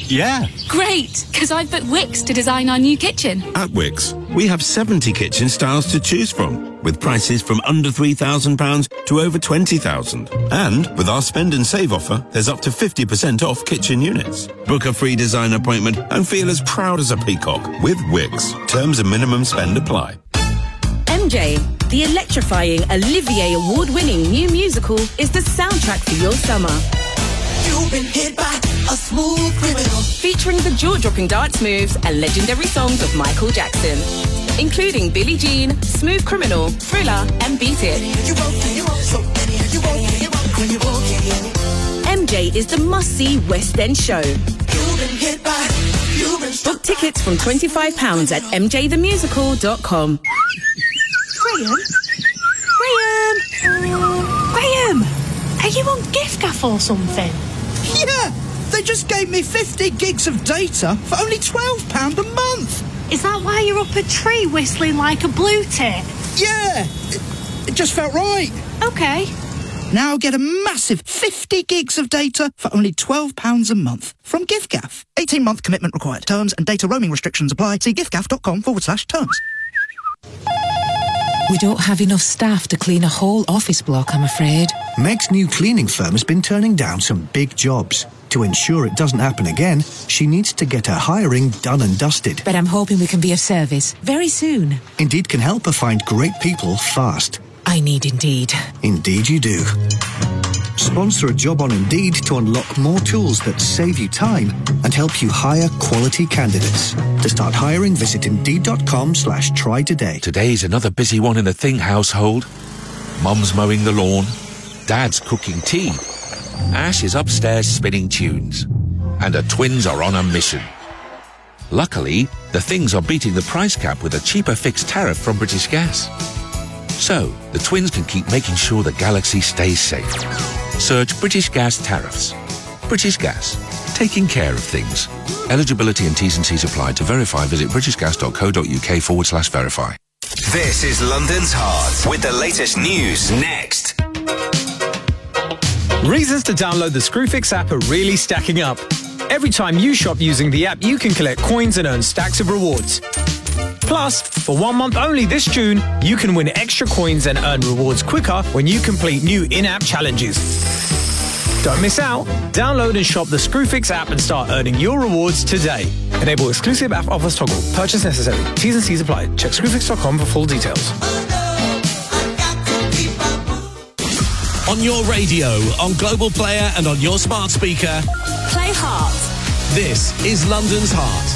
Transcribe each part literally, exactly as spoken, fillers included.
Yeah. Great, because I've booked Wix to design our new kitchen. At Wix, we have seventy kitchen styles to choose from, with prices from under three thousand pounds to over twenty thousand pounds. And with our spend and save offer, there's up to fifty percent off kitchen units. Book a free design appointment and feel as proud as a peacock with Wix. Terms and minimum spend apply. M J, the electrifying Olivier Award-winning new musical, is the soundtrack for your summer. You've been hit by a smooth criminal. Featuring the jaw-dropping dance moves and legendary songs of Michael Jackson, including Billie Jean, Smooth Criminal, Thriller, and Beat It. M J is the must-see West End show. You've been hit by, you've been Book tickets from twenty-five pounds at m j the musical dot com. Graham? Graham? Graham? Are you on giffgaff or something? Yeah! They just gave me fifty gigs of data for only twelve pounds a month! Is that why you're up a tree whistling like a blue tit? Yeah! It, it just felt right. OK. Now get a massive fifty gigs of data for only twelve pounds a month from giffgaff. eighteen month commitment required. Terms and data roaming restrictions apply. See giffgaff.com forward slash terms. We don't have enough staff to clean a whole office block, I'm afraid. Meg's new cleaning firm has been turning down some big jobs. To ensure it doesn't happen again, she needs to get her hiring done and dusted. But I'm hoping we can be of service very soon. Indeed can help her find great people fast. I need Indeed. Indeed you do. Sponsor a job on Indeed to unlock more tools that save you time and help you hire quality candidates. To start hiring, visit Indeed.com slash try today. Today's another busy one in the Thing household. Mum's mowing the lawn. Dad's cooking tea. Ash is upstairs spinning tunes. And her twins are on a mission. Luckily, the Things are beating the price cap with a cheaper fixed tariff from British Gas. So, the twins can keep making sure the galaxy stays safe. Search British Gas tariffs. British Gas. Taking care of things. Eligibility and T's and C's apply. To verify, visit britishgas.co.uk forward slash verify. This is London's Heart with the latest news next. Reasons to download the Screwfix app are really stacking up. Every time you shop using the app, you can collect coins and earn stacks of rewards. Plus, for one month only this June, you can win extra coins and earn rewards quicker when you complete new in-app challenges. Don't miss out. Download and shop the Screwfix app and start earning your rewards today. Enable exclusive app offers toggle. Purchase necessary. T's and C's apply. Check screwfix dot com for full details. On your radio, on Global Player and on your smart speaker. Play Heart. This is London's Heart.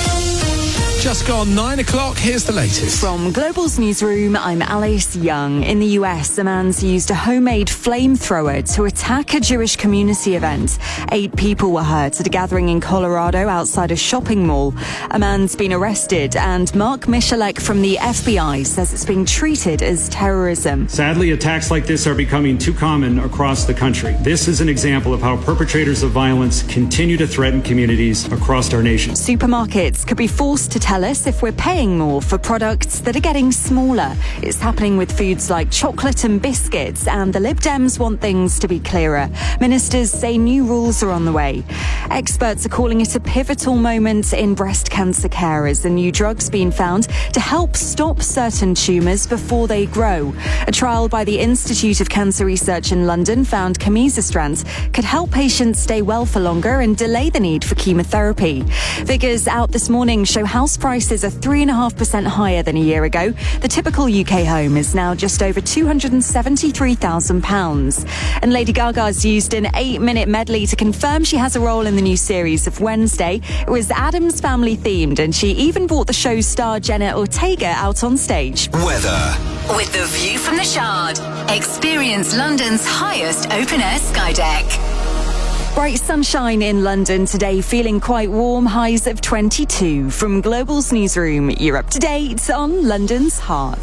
Just gone nine o'clock, here's the latest. From Global's newsroom, I'm Alice Young. In the U S, a man's used a homemade flamethrower to attack a Jewish community event. Eight people were hurt at a gathering in Colorado outside a shopping mall. A man's been arrested, and Mark Michalek from the F B I says it's being treated as terrorism. Sadly, attacks like this are becoming too common across the country. This is an example of how perpetrators of violence continue to threaten communities across our nation. Supermarkets could be forced to tell us if we're paying more for products that are getting smaller. It's happening with foods like chocolate and biscuits, and the Lib Dems want things to be clearer. Ministers say new rules are on the way. Experts are calling it a pivotal moment in breast cancer care as a new drug's been found to help stop certain tumours before they grow. A trial by the Institute of Cancer Research in London found camizestrant could help patients stay well for longer and delay the need for chemotherapy. Figures out this morning show house prices are three point five percent higher than a year ago. The typical U K home is now just over two hundred seventy-three thousand pounds. And Lady Gaga's used an eight-minute medley to confirm she has a role in the new series of Wednesday. It was Addams Family themed, and she even brought the show's star Jenna Ortega out on stage. Weather. With the view from the Shard, experience London's highest open-air sky deck. Bright sunshine in London today, feeling quite warm, highs of twenty-two. From Global's newsroom, you're up to date on London's Heart.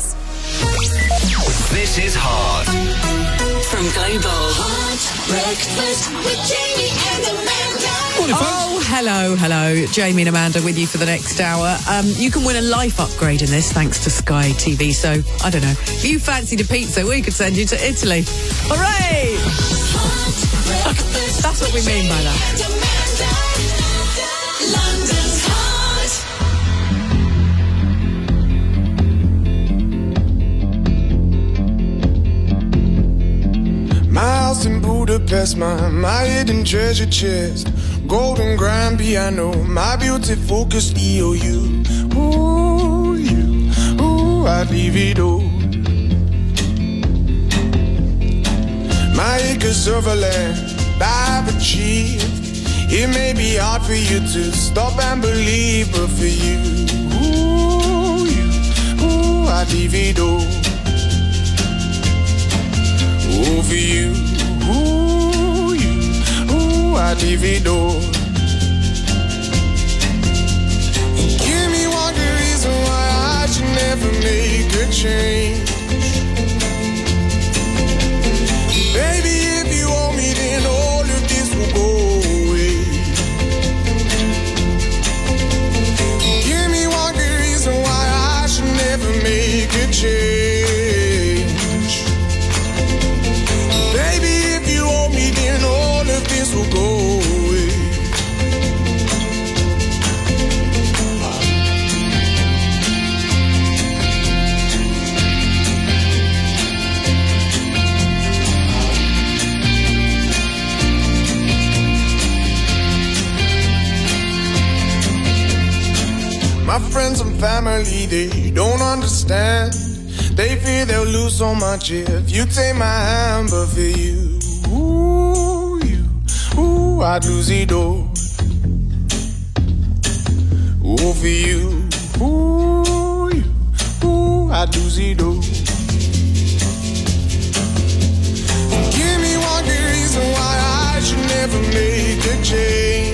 This is Heart. From Global. Heart breakfast with Jamie and Amanda. Oh, hello, hello. Jamie and Amanda with you for the next hour. Um, you can win a life upgrade in this thanks to Sky T V. So, I don't know. If you fancied a pizza, we could send you to Italy. Hooray! That's what we mean by that. Budapest, my, my hidden treasure chest. Golden grand piano, my beauty focused E O U. Ooh, you, ooh, I'd leave it all. My acres of land I've achieved. It may be hard for you to stop and believe, but for you, ooh, you, ooh, I'd leave it all. Ooh, for you, ooh, you, ooh, I'd leave it all. And give me one good reason why I should never make a change. Baby, if you owe me, then all of this will go away. Give me one good reason why I should never make a change. Baby, if you owe me, then all of this will go away. My friends and family, they don't understand. They fear they'll lose so much if you take my hand. But for you, ooh, you, ooh, I'd lose it all. Ooh, for you, ooh, you, ooh, I'd lose it all. Give me one good reason why I should never make a change.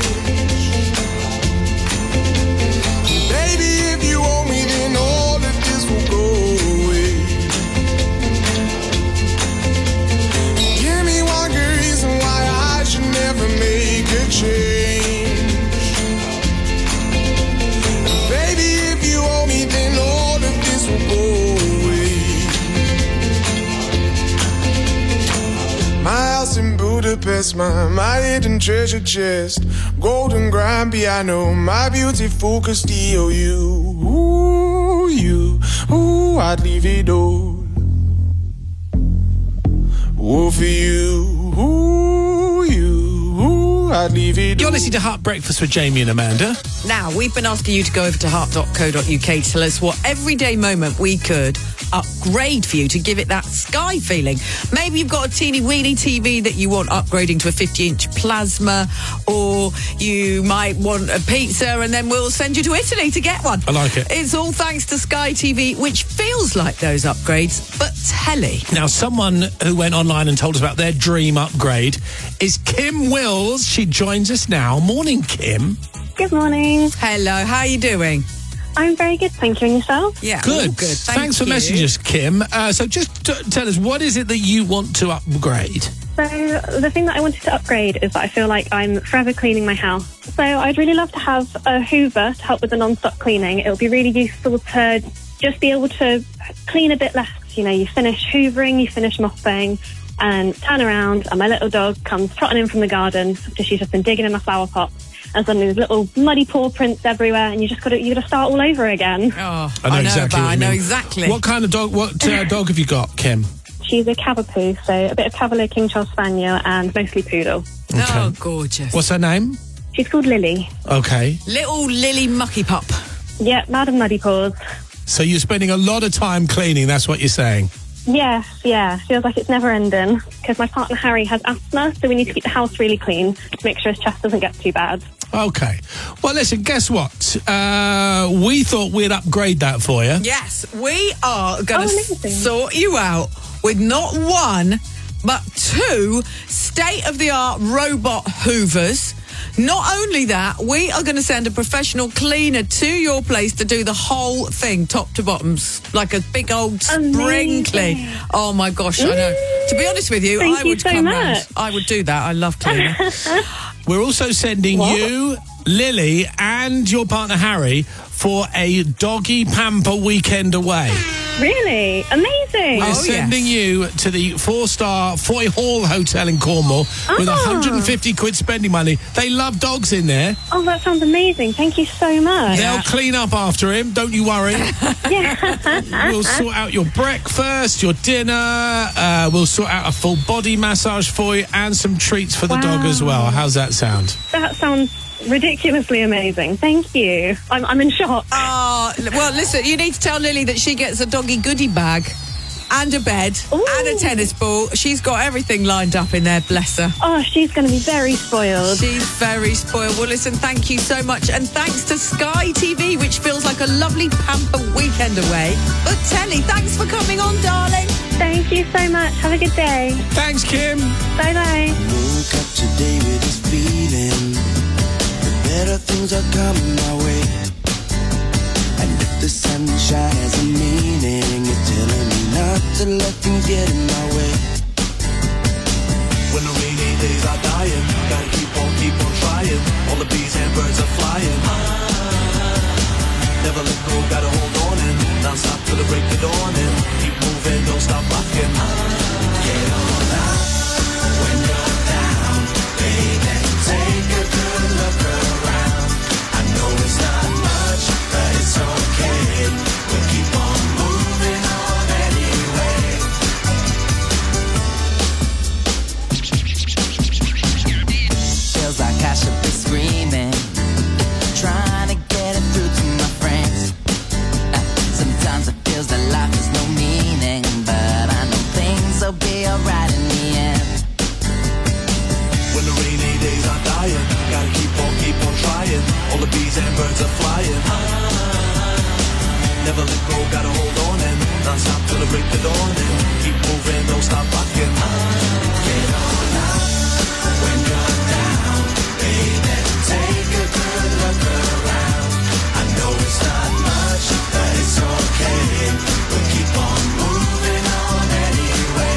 Change. Baby, if you owe me, then all of this will go away. My house in Budapest, my, my hidden treasure chest. Golden grand piano, my beauty focused E O U. Ooh, you, ooh, I'd leave it all. Ooh, for you, ooh, you. I'd leave it. You're listening to Heart Breakfast with Jamie and Amanda. Now, we've been asking you to go over to heart dot co dot uk to tell us what everyday moment we could upgrade for you to give it that Sky feeling. Maybe you've got a teeny weeny T V that you want upgrading to a fifty inch plasma, or you might want a pizza and then we'll send you to Italy to get one. I like it. It's all thanks to Sky T V, which feels like those upgrades, but telly. Now, someone who went online and told us about their dream upgrade is Kim Wills. She joins us now. Morning, Kim. Good morning. Hello, how are you doing? I'm very good, thank you. And yourself? Yeah, good. All good. Thank Thanks for you. messaging us, Kim. Uh, so just t- tell us, what is it that you want to upgrade? So the thing that I wanted to upgrade is that I feel like I'm forever cleaning my house. So I'd really love to have a Hoover to help with the non-stop cleaning. It would be really useful to just be able to clean a bit less. You know, you finish hoovering, you finish mopping, and turn around, and my little dog comes trotting in from the garden after she's just been digging in my flower pot. And suddenly there's little muddy paw prints everywhere, and you just got to you got to start all over again. Oh, I know, I know exactly. about, What I you know mean. exactly. What kind of dog? What uh, dog have you got, Kim? She's a Cavapoo, so a bit of Cavalier King Charles Spaniel and mostly Poodle. Okay. Oh, gorgeous. What's her name? She's called Lily. Okay. Little Lily Mucky Pup. Yeah, Madam Muddy Paws. So you're spending a lot of time cleaning. That's what you're saying. Yes, yeah. Feels like it's never ending because my partner Harry has asthma, so we need to keep the house really clean to make sure his chest doesn't get too bad. Okay. Well, listen, guess what? Uh, we thought we'd upgrade that for you. Yes, we are going to Oh, amazing. sort you out with not one, but two state-of-the-art robot hoovers. Not only that, we are going to send a professional cleaner to your place to do the whole thing, top to bottoms, like a big old spring Amazing. clean. Oh, my gosh, I know. To be honest with you, Thank I you would so come much. round. I would do that. I love cleaning. We're also sending What? you, Lily, and your partner Harry for a doggy pamper weekend away. Really? Amazing. We're sending you to the four-star Foy Hall Hotel in Cornwall with Oh. one hundred fifty quid spending money. They love dogs in there. Oh, that sounds amazing. Thank you so much. They'll clean up after him, don't you worry. We'll sort out your breakfast, your dinner. Uh, we'll sort out a full body massage for you and some treats for the Wow. dog as well. How's that sound? That sounds ridiculously amazing. Thank you. I'm, I'm in shock. Oh, well, listen, you need to tell Lily that she gets a doggy goodie bag and a bed and a tennis ball. She's got everything lined up in there, bless her. Oh, she's going to be very spoiled. She's very spoiled. Well, listen, thank you so much. And thanks to Sky T V, which feels like a lovely pamper weekend away. But Telly, thanks for coming on, darling. Thank you so much. Have a good day. Thanks, Kim. Bye-bye. Woke up today with this feeling that better things are coming my way. And if the sunshine has a meaning, it's telling me not to let things get in my way. When the rainy days are dying, gotta keep on, keep on trying. All the bees and birds are flying. Never let go, gotta hold on and not stop till the break of dawn and keep moving, don't stop rocking. Get on up when you're down, baby. Take a good look around. I know it's not much, but it's okay. We'll keep on moving on anyway. Feels like I should be screaming, trying to get it through to my friends. Uh, Sometimes it feels that life has no meaning, but I know things will be alright in the end. When the rainy days are dying, gotta keep on, keep on trying. All the bees and birds are flying. Never let go, gotta hold on and not stop till the break of dawn and keep moving, don't stop rocking. Get on up when you're down, baby. Take a good look around. I know it's not much, but it's okay. We'll keep on moving on anyway.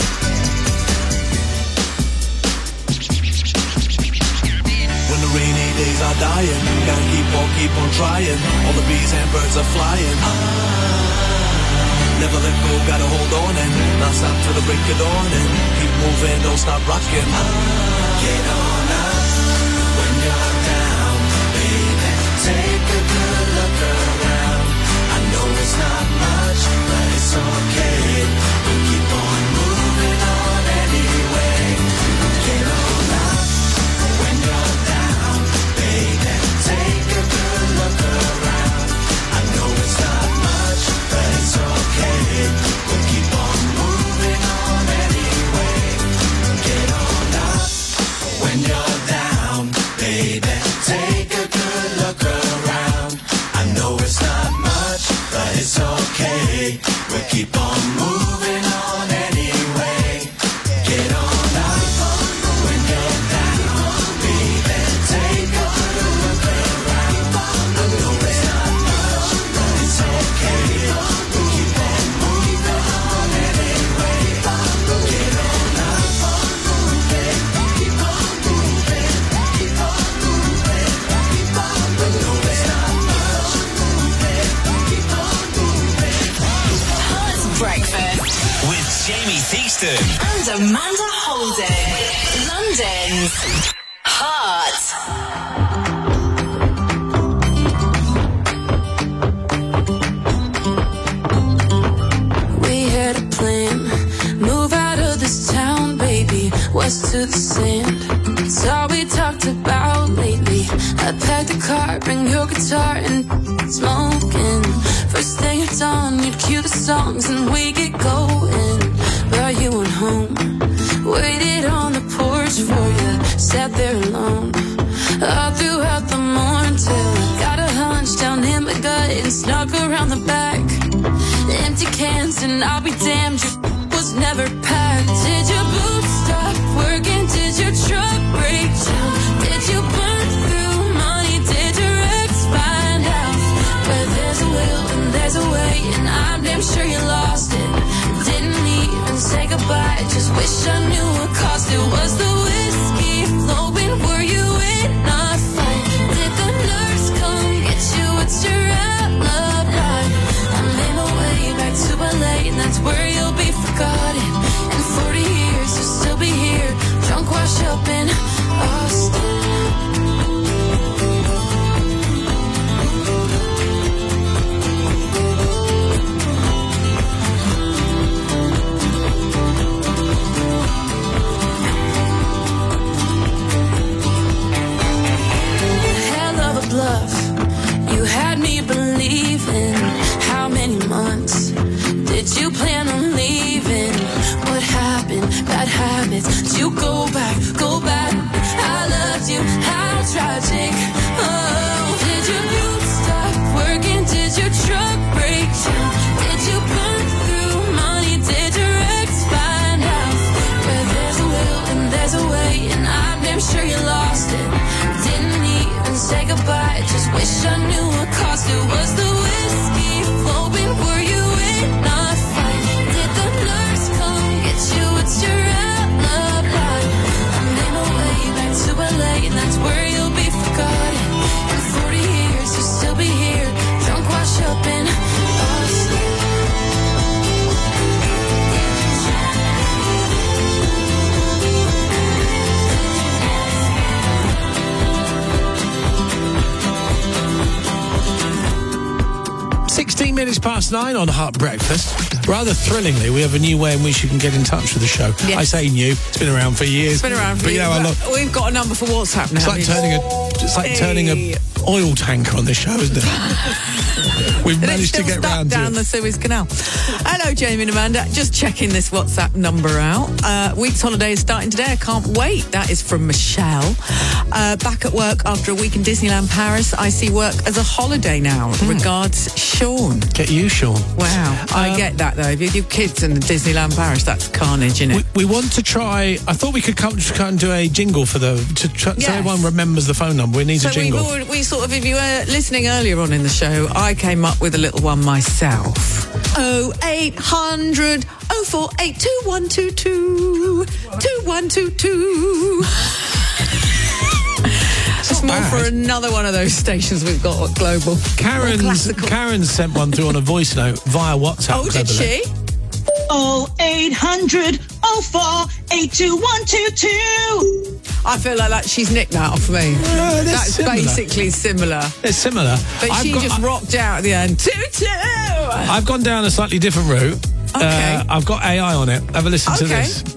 When the rainy days are dying, gotta keep on, keep on trying. All the bees and birds are flying. Never let go, gotta hold on and not stop till the break of dawn and keep moving, don't stop rocking. Get on up when you're down, baby. Take a good look around. I know it's not much, but it's okay. We'll keep on moving on anyway. Get on up when you're down, baby. Take a good look around. I know it's not much, but it's okay. We'll keep on moving on anyway. Get on up when you're down, baby. Take a good look around. I know it's not much, but it's okay. We'll keep on moving on anyway. Get on up when you're down, baby. Take a good look around. I know it's not much, but it's okay. We'll keep on moving on anyway. Get on up, keep on moving, keep on moving, keep on moving. I know it's not much, keep on moving. Heart Breakfast With Jamie Theakston. and Amanda Holden. London's Heart. We had a plan, move out of this town, baby, west to the sand. It's all we talked about lately. I packed the car, bring your guitar and smoking. First thing at dawn, you'd cue the songs and we get going. But you went home, waited on the porch for you, sat there alone. All throughout the morning till I got a hunch down in my gut and snuck around the back. Empty cans and I'll be damned, your was never packed. Did your boots stop working? Did your truck break down? Did you burn through money? Did your ex find out? But there's a will and there's a way, and I'm damn sure you lost it. Didn't even say goodbye, just wish I knew what cost it. Was the whiskey flowing? Were you in a fight? Did the nurse come get you? What's your alibi? I made my way back to minutes. You go back, go back. I loved you, how tragic. Oh, did your boots stop working? Did your truck break down? Did you burn through money? Did your ex find out? Where there's a will and there's a way, and I'm damn sure you lost it. Didn't even say goodbye, just wish I knew what cost it. Was the whiskey flowing? Were you in a fight? Did the nurse come get you? It's your alibi. I made my way back to L A, and that's where you'll be forgotten. In forty years, you'll still be here, drunk, washed up in Boston. sixteen minutes past nine on Heart Breakfast. Rather thrillingly, we have a new way in which you can get in touch with the show. Yes. I say new, it's been around for years. It's been around for but, years. You know, but look, we've got a number for WhatsApp now. it's like turning a, it's like Hey. turning a oil tanker on this show, isn't it? We've And it's managed to still get stuck round to down it. the Suez Canal. Hello, Jamie and Amanda. Just checking this WhatsApp number out. Uh, week's holiday is starting today. I can't wait. That is from Michelle. Uh, back at work after a week in Disneyland Paris. I see work as a holiday now. Regards, Sean. Get you, Sean. Wow. I get that, though. If you do kids in Disneyland Paris, that's carnage, isn't it? We, we want to try. I thought we could come, come and do a jingle for the to try, so Yes. everyone remembers the phone number. We need So a we've jingle. already, we sort of, if you were listening earlier on in the show, I came up with a little one myself. Oh eight hundred oh four eight two one two two two one two two. It's more bad. for another one of those stations we've got at Global. More Karen's classical. Karen sent one through on a voice note via WhatsApp. Oh, did cleverly. she? Oh eight hundred oh four eight two one two two. I feel like that she's nicked that off me. they're That's similar. basically similar. It's similar. But I've she got- just rocked out at the end. Two two. I've gone down a slightly different route. Okay. Uh, I've got A I on it. Have a listen to Okay. this.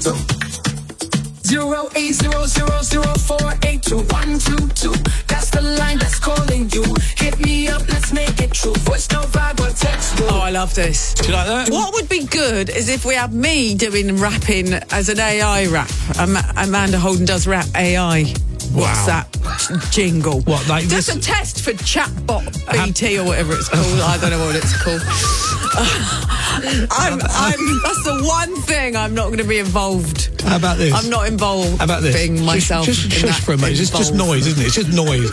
Zero eight zero zero zero four eight two one two two. That's the line that's calling you. Hit me up, let's make it true. Voice no vibe or text. Oh, I love this. Do you like that? What would be good is if we had me doing rapping as an A I rap. Am- Amanda Holden does rap A I. What's Wow. that jingle? What, like Just this? a test for chatbot B T or whatever it's called. I don't know what it's called. I'm, I'm, that's the one thing I'm not going to be involved. How about this? I'm not involved. How about this? Being Just- myself. Just, in just, that for a moment. It's just involved. noise, isn't it? It's just noise.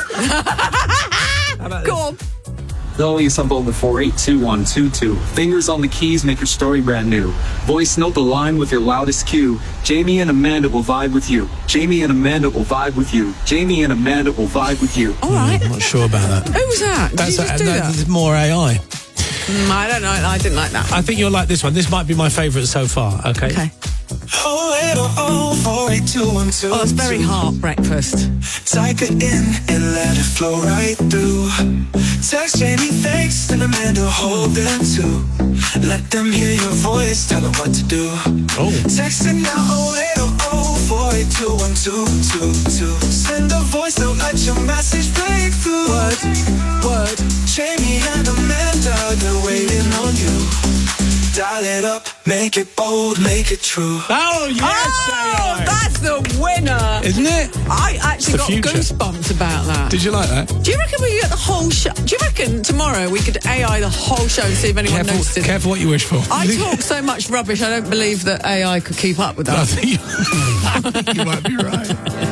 Go on. Zoe Assemble the four eight two one two two. Fingers on the keys make your story brand new. Voice note the line with your loudest cue. Jamie and Amanda will vibe with you. Jamie and Amanda will vibe with you. Jamie and Amanda will vibe with you. All right. I'm not sure about that. Who was that? Did That's you just do no, that? this is more A I. Mm, I don't know. I didn't like that. I think you'll like this one. This might be my favourite so far. Okay. Okay. Oh eight oh four eight two one two. Oh, it's very heart breakfast. Take it in and let it flow right through. Text Jamie, thanks, and Amanda hold them too. Let them hear your voice, tell them what to do. Oh. Text it now, oh eight oh four eight two one two two two. Send a voice, don't let your message break through. Word, word. Jamie and Amanda, they're waiting on you. Dial it up, make it bold, make it true. Oh, yes, Oh, A I. that's the winner. Isn't it? I actually the got future. goosebumps about that. Did you like that? Do you reckon we could get the whole show? Do you reckon tomorrow we could A I the whole show and see if anyone Careful, noticed it? careful what you wish for. I talk so much rubbish, I don't believe that A I could keep up with I that. think you, I think you might be right.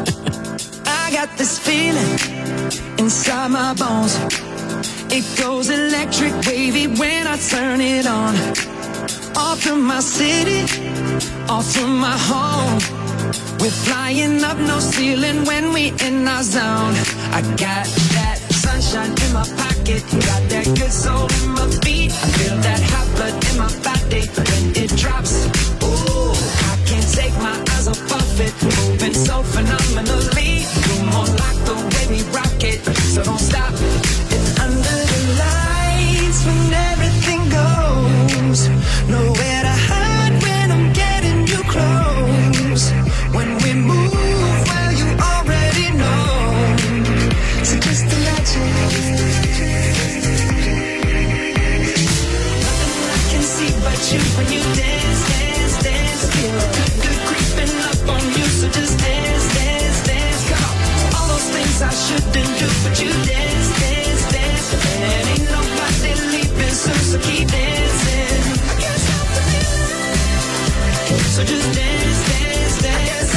I got this feeling inside my bones. It goes electric wavy when I turn it on. Off from my city, off from my home. We're flying up no ceiling when we in our zone. I got that sunshine in my pocket, got that good soul in my feet. I feel that hot blood in my body when it drops. Ooh, I can't take my eyes off of it, moving so phenomenally. You're more like the way we rock it, so don't stop. It's under the lights when everything goes. Nowhere to hide when I'm getting you close. When we move, well, you already know. So just imagine. Nothing I can see but you when you dance, dance, dance. Feel good, good creeping up but you dance, dance, dance. And ain't nobody leaving soon, so keep dancing. I can't stop the feeling. So just dance, dance, dance.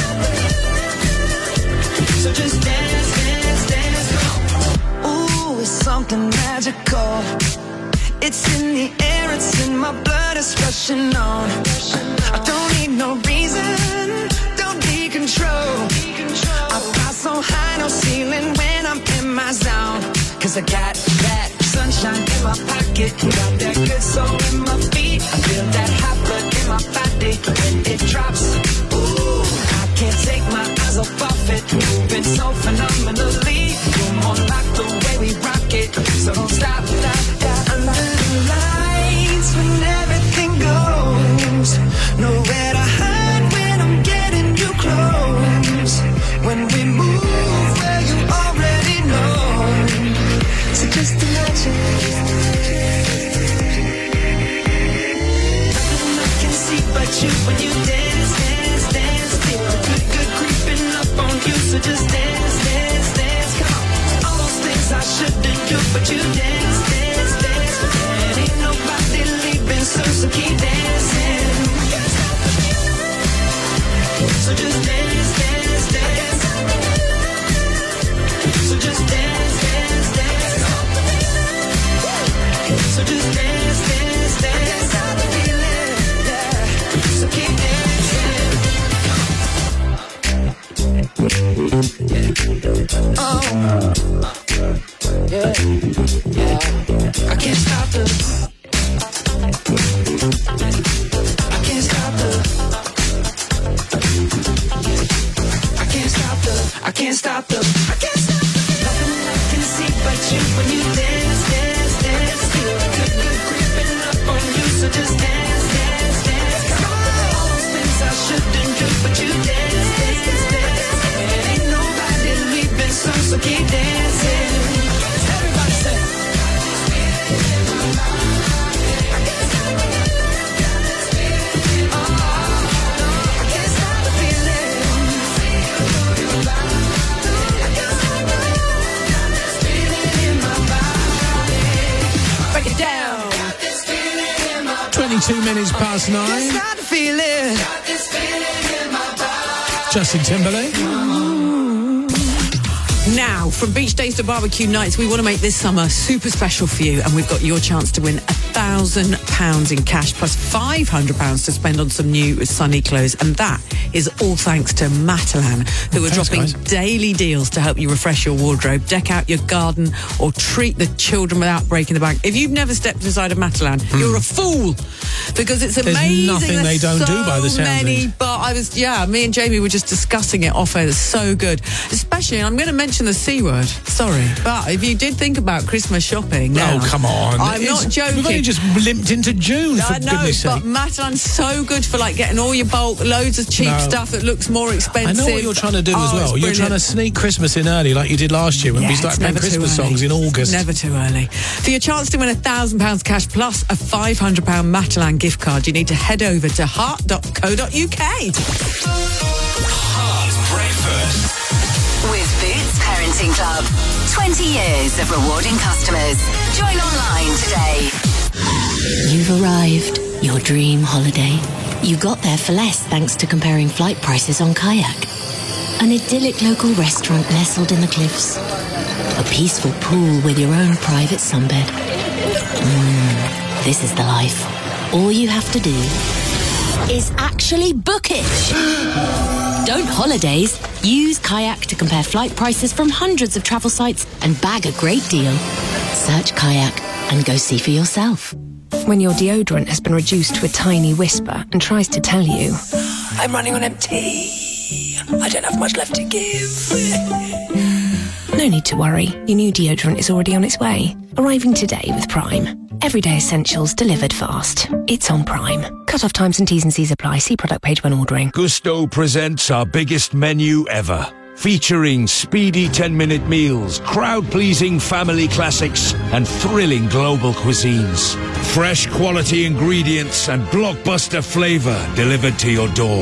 So just dance, dance, dance. Ooh, it's something magical. It's in the air, it's in my blood, it's rushing on. I don't need no reason, don't need control. I fly so high, no ceiling when I'm in my zone. Cause I got that sunshine in my pocket, got that good soul in my feet. I feel that hot blood in my body when it drops. Ooh, I can't take my eyes off of it, moving so phenomenally. You're more like the way we rock it, so don't stop, stop, stop. Under the lights when everything goes, nowhere to hide when I'm getting you close. When we move where you already know, so just imagine. Nothing I can see but you when you dance, dance, dance. Feel the good, good creeping up on you, so just dance, dance, dance. Come on, all those things I shouldn't do, but you dance, dance, dance. And ain't nobody leaving soon, so keep dancing. So just dance, dance, dance. So just dance, dance, dance. So just dance, dance, dance. Stop the feeling, yeah. So keep dancing. Oh, yeah, yeah. I can't stop the. I can't stop the. I can't stop the. I can't stop the. I can't stop the. Nothing I can see but you when you dance, dance, dance. Feel the good, good creeping up on you, so just dance, dance, dance. Come on, all those things I shouldn't do, but you dance, dance, dance. And ain't nobody leaving soon, so keep dancing. Everybody say. Break it down. twenty-two minutes past nine. Got the feeling. Justin Timberlake. Now, from beach days to barbecue nights, we want to make this summer super special for you, and we've got your chance to win a thousand pounds in cash plus five hundred pounds to spend on some new sunny clothes, and that is all thanks to Matalan, who are Thanks, dropping guys. daily deals to help you refresh your wardrobe, deck out your garden, or treat the children without breaking the bank. If you've never stepped inside a Matalan, Hmm. you're a fool, because it's There's amazing. nothing they There's don't so do by the sound of many, things. but I was, yeah, me and Jamie were just discussing it off air. It's so good. Especially, and I'm going to mention the C word, sorry, but if you did think about Christmas shopping now, Oh, come on. I'm It's- not joking. We've only just limped into June, for I know, goodness but sake. Matalan's so good for like getting all your bulk, loads of cheap No. stuff that looks more expensive. I know what you're trying to do as Oh, well. it's You're brilliant. trying to sneak Christmas in early like you did last year when Yeah, we started it's playing never too Christmas early. songs in August. Never too early. For your chance to win a thousand pounds cash plus a five hundred pound Matalan gift card, you need to head over to heart dot co dot uk. Heart Breakfast. With Boots Parenting Club. twenty years of rewarding customers. Join online today. You've arrived. Your dream holiday. You got there for less thanks to comparing flight prices on Kayak. An idyllic local restaurant nestled in the cliffs. A peaceful pool with your own private sunbed. Mmm, this is the life. All you have to do is actually book it. Don't holidays. Use Kayak to compare flight prices from hundreds of travel sites and bag a great deal. Search Kayak and go see for yourself. When your deodorant has been reduced to a tiny whisper and tries to tell you, I'm running on empty, I don't have much left to give. No need to worry, your new deodorant is already on its way. Arriving today with Prime. Everyday essentials delivered fast. It's on Prime. Cut-off times and T's and C's apply. See product page when ordering. Gusto presents our biggest menu ever. Featuring speedy ten-minute meals, crowd-pleasing family classics, and thrilling global cuisines. Fresh quality ingredients and blockbuster flavor delivered to your door.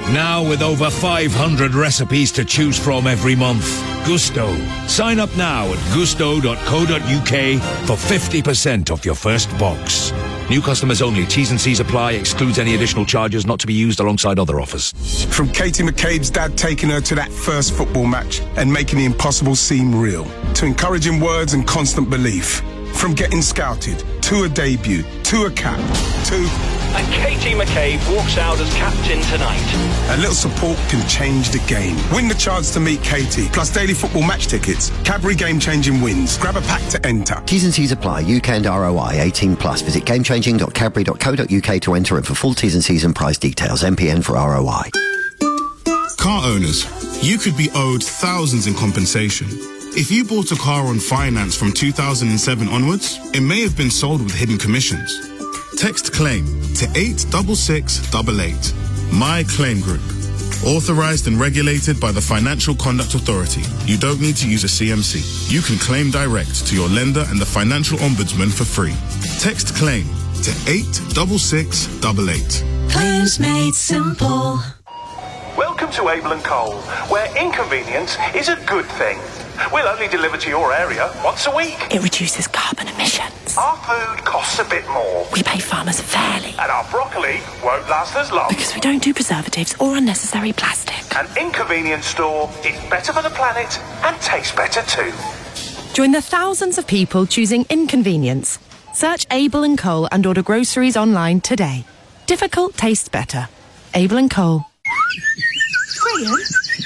Now with over five hundred recipes to choose from every month. Gusto. Sign up now at gusto dot co dot uk for fifty percent off your first box. New customers only. T's and C's apply. Excludes any additional charges not to be used alongside other offers. From Katie McCabe's dad taking her to that first football match and making the impossible seem real, to encouraging words and constant belief. From getting scouted, to a debut, to a cap, to... And Katie McCabe walks out as captain tonight. A little support can change the game. Win the chance to meet Katie, plus daily football match tickets. Cadbury game-changing wins. Grab a pack to enter. T's and C's apply. U K and R O I eighteen plus. Visit gamechanging dot cadbury dot co dot uk to enter and for full T's and C's and price details. M P N for R O I. Car owners, you could be owed thousands in compensation. If you bought a car on finance from two thousand seven onwards, it may have been sold with hidden commissions. Text CLAIM to eight six six eight eight. My Claim Group. Authorized and regulated by the Financial Conduct Authority. You don't need to use a C M C. You can claim direct to your lender and the Financial Ombudsman for free. Text CLAIM to eight six six eight eight. Claims made simple. Welcome to Abel and Cole, where inconvenience is a good thing. We'll only deliver to your area once a week. It reduces carbon emissions. Our food costs a bit more. We pay farmers fairly. And our broccoli won't last as long. Because we don't do preservatives or unnecessary plastic. An inconvenience store is better for the planet and tastes better too. Join the thousands of people choosing inconvenience. Search Abel and Cole and order groceries online today. Difficult tastes better. Abel and Cole. Graham?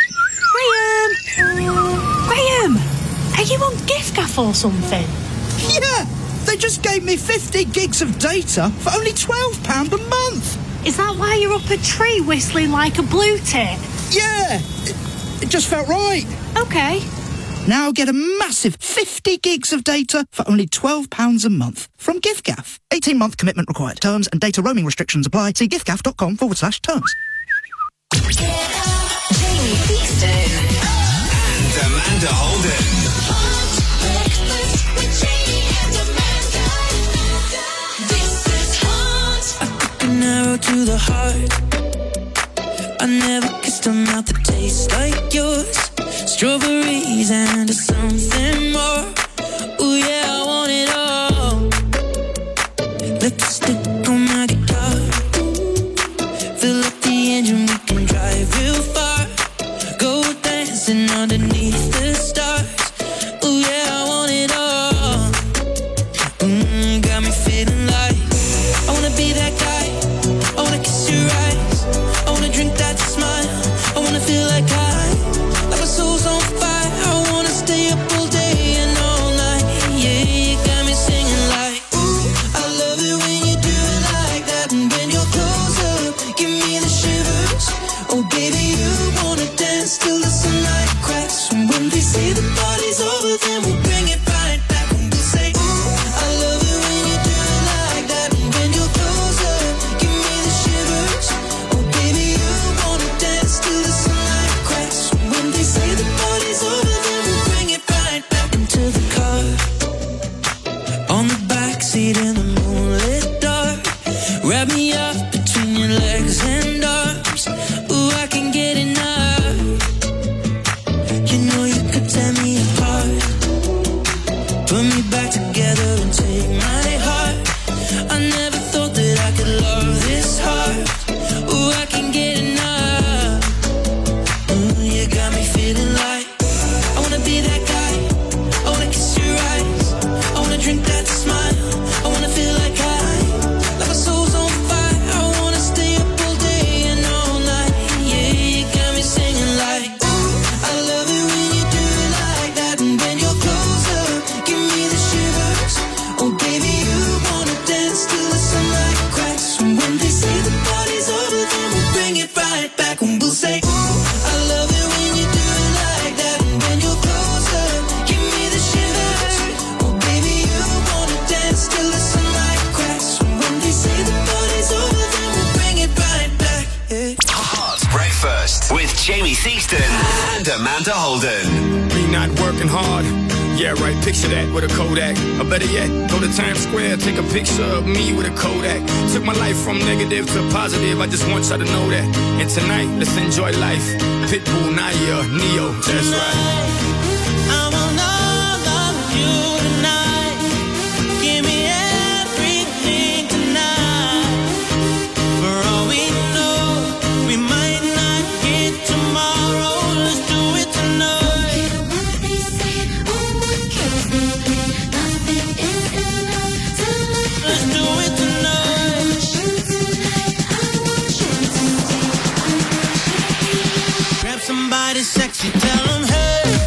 Graham? Graham! Are you on giffgaff or something? Yeah! They just gave me fifty gigs of data for only twelve pounds a month! Is that why you're up a tree whistling like a blue tit? Yeah! It, it just felt right. Okay. Now get a massive fifty gigs of data for only twelve pounds a month from giffgaff. eighteen month commitment required. Terms and data roaming restrictions apply. See giffgaff.com forward slash terms. Jamie Theakston and Amanda Holden. An arrow to the heart. I never kissed a mouth that tastes like yours. Strawberries and something more. Ooh yeah, I want it all. Lipstick on my guitar. Fill up the engine, we can drive real far. Go dancing underneath the stars. Ooh yeah, I want it all. Mm, got me feeling like I wanna be that guy. I wanna kiss your eyes. I wanna drink that smile. I wanna feel like I, like my soul's on fire. I wanna stay up all day and all night. Yeah, you got me singing like, ooh, I love it when you do it like that. And when you're close up, give me the shivers. Oh baby, you wanna dance till the sunlight cracks. And when they say the party's over, then we'll bring it right back. And we'll say, ooh, I love it when you do it like that. And when you're close up, give me the shivers. Oh baby, you wanna dance till the sunlight cracks. And when they say the party's over, then we'll bring it right back into the car. On the backseat in the moonlit dark. Wrap me up between your legs and arms. Ooh, I can get enough. You know you could tear me apart. Put me back together and take my heart. I never thought that I could love this hard. Ooh, I can get enough. Ooh, you got me feeling like I wanna be that guy. I wanna kiss your eyes. I wanna drink that smile. I wanna feel like I, like my soul's on fire. I wanna stay up all day and all night. Yeah, you got me singing like, ooh, I love it when you do it like that. And when you're close up, give me the shivers. Oh baby, you wanna dance till the sunlight cracks. And when they say the party's over, then we'll bring it right back. And we'll say, ooh, I love it when you do it like that. And when you're close up, give me the shivers. Oh baby, you wanna dance till the sunlight cracks. And when they say the party's over, then we'll bring it right back. Yeah. Hot Breakfast with Jamie Theakston and Amanda Holden. Me not working hard, Yeah, right, picture that with a Kodak. Or better yet, go to Times Square, take a picture of me with a Kodak. Took my life from negative to positive, I just want y'all to know that. And tonight, let's enjoy life. Pitbull, Naya, Neo, that's right. I want all of you tonight. Give me everything tonight. For all we know, we might not get tomorrow. Let's do it tonight. Let's do it tonight. Grab somebody sexy, tell them, hey.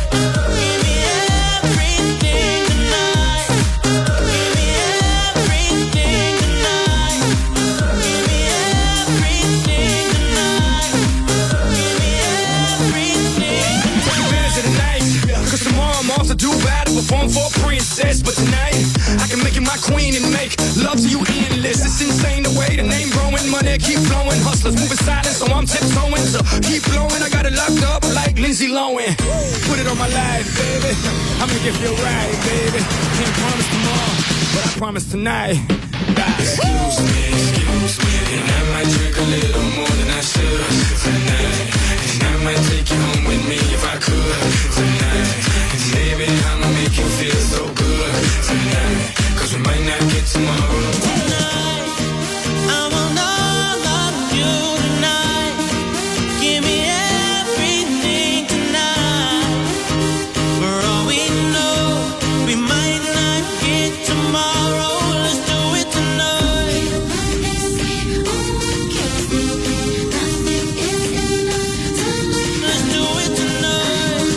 Do battle, perform for a princess, but tonight I can make you my queen and make love to you endless. It's insane the way the name growing, money keep flowing, hustlers moving silent, so I'm tiptoeing. So keep blowing, I got it locked up like Lindsay Lohan. Put it on my life, baby. I'm gonna give you a ride, baby. Can't promise tomorrow, but I promise tonight. Excuse me, excuse me, and I might drink a little more than I should tonight. And I might take you home with me if I could tonight. Baby, I'ma make you feel so good tonight. Cause we might not get tomorrow. Tonight, I want all of you tonight. Give me everything tonight. For all we know, we might not get tomorrow. Let's do it tonight. Let's do it tonight.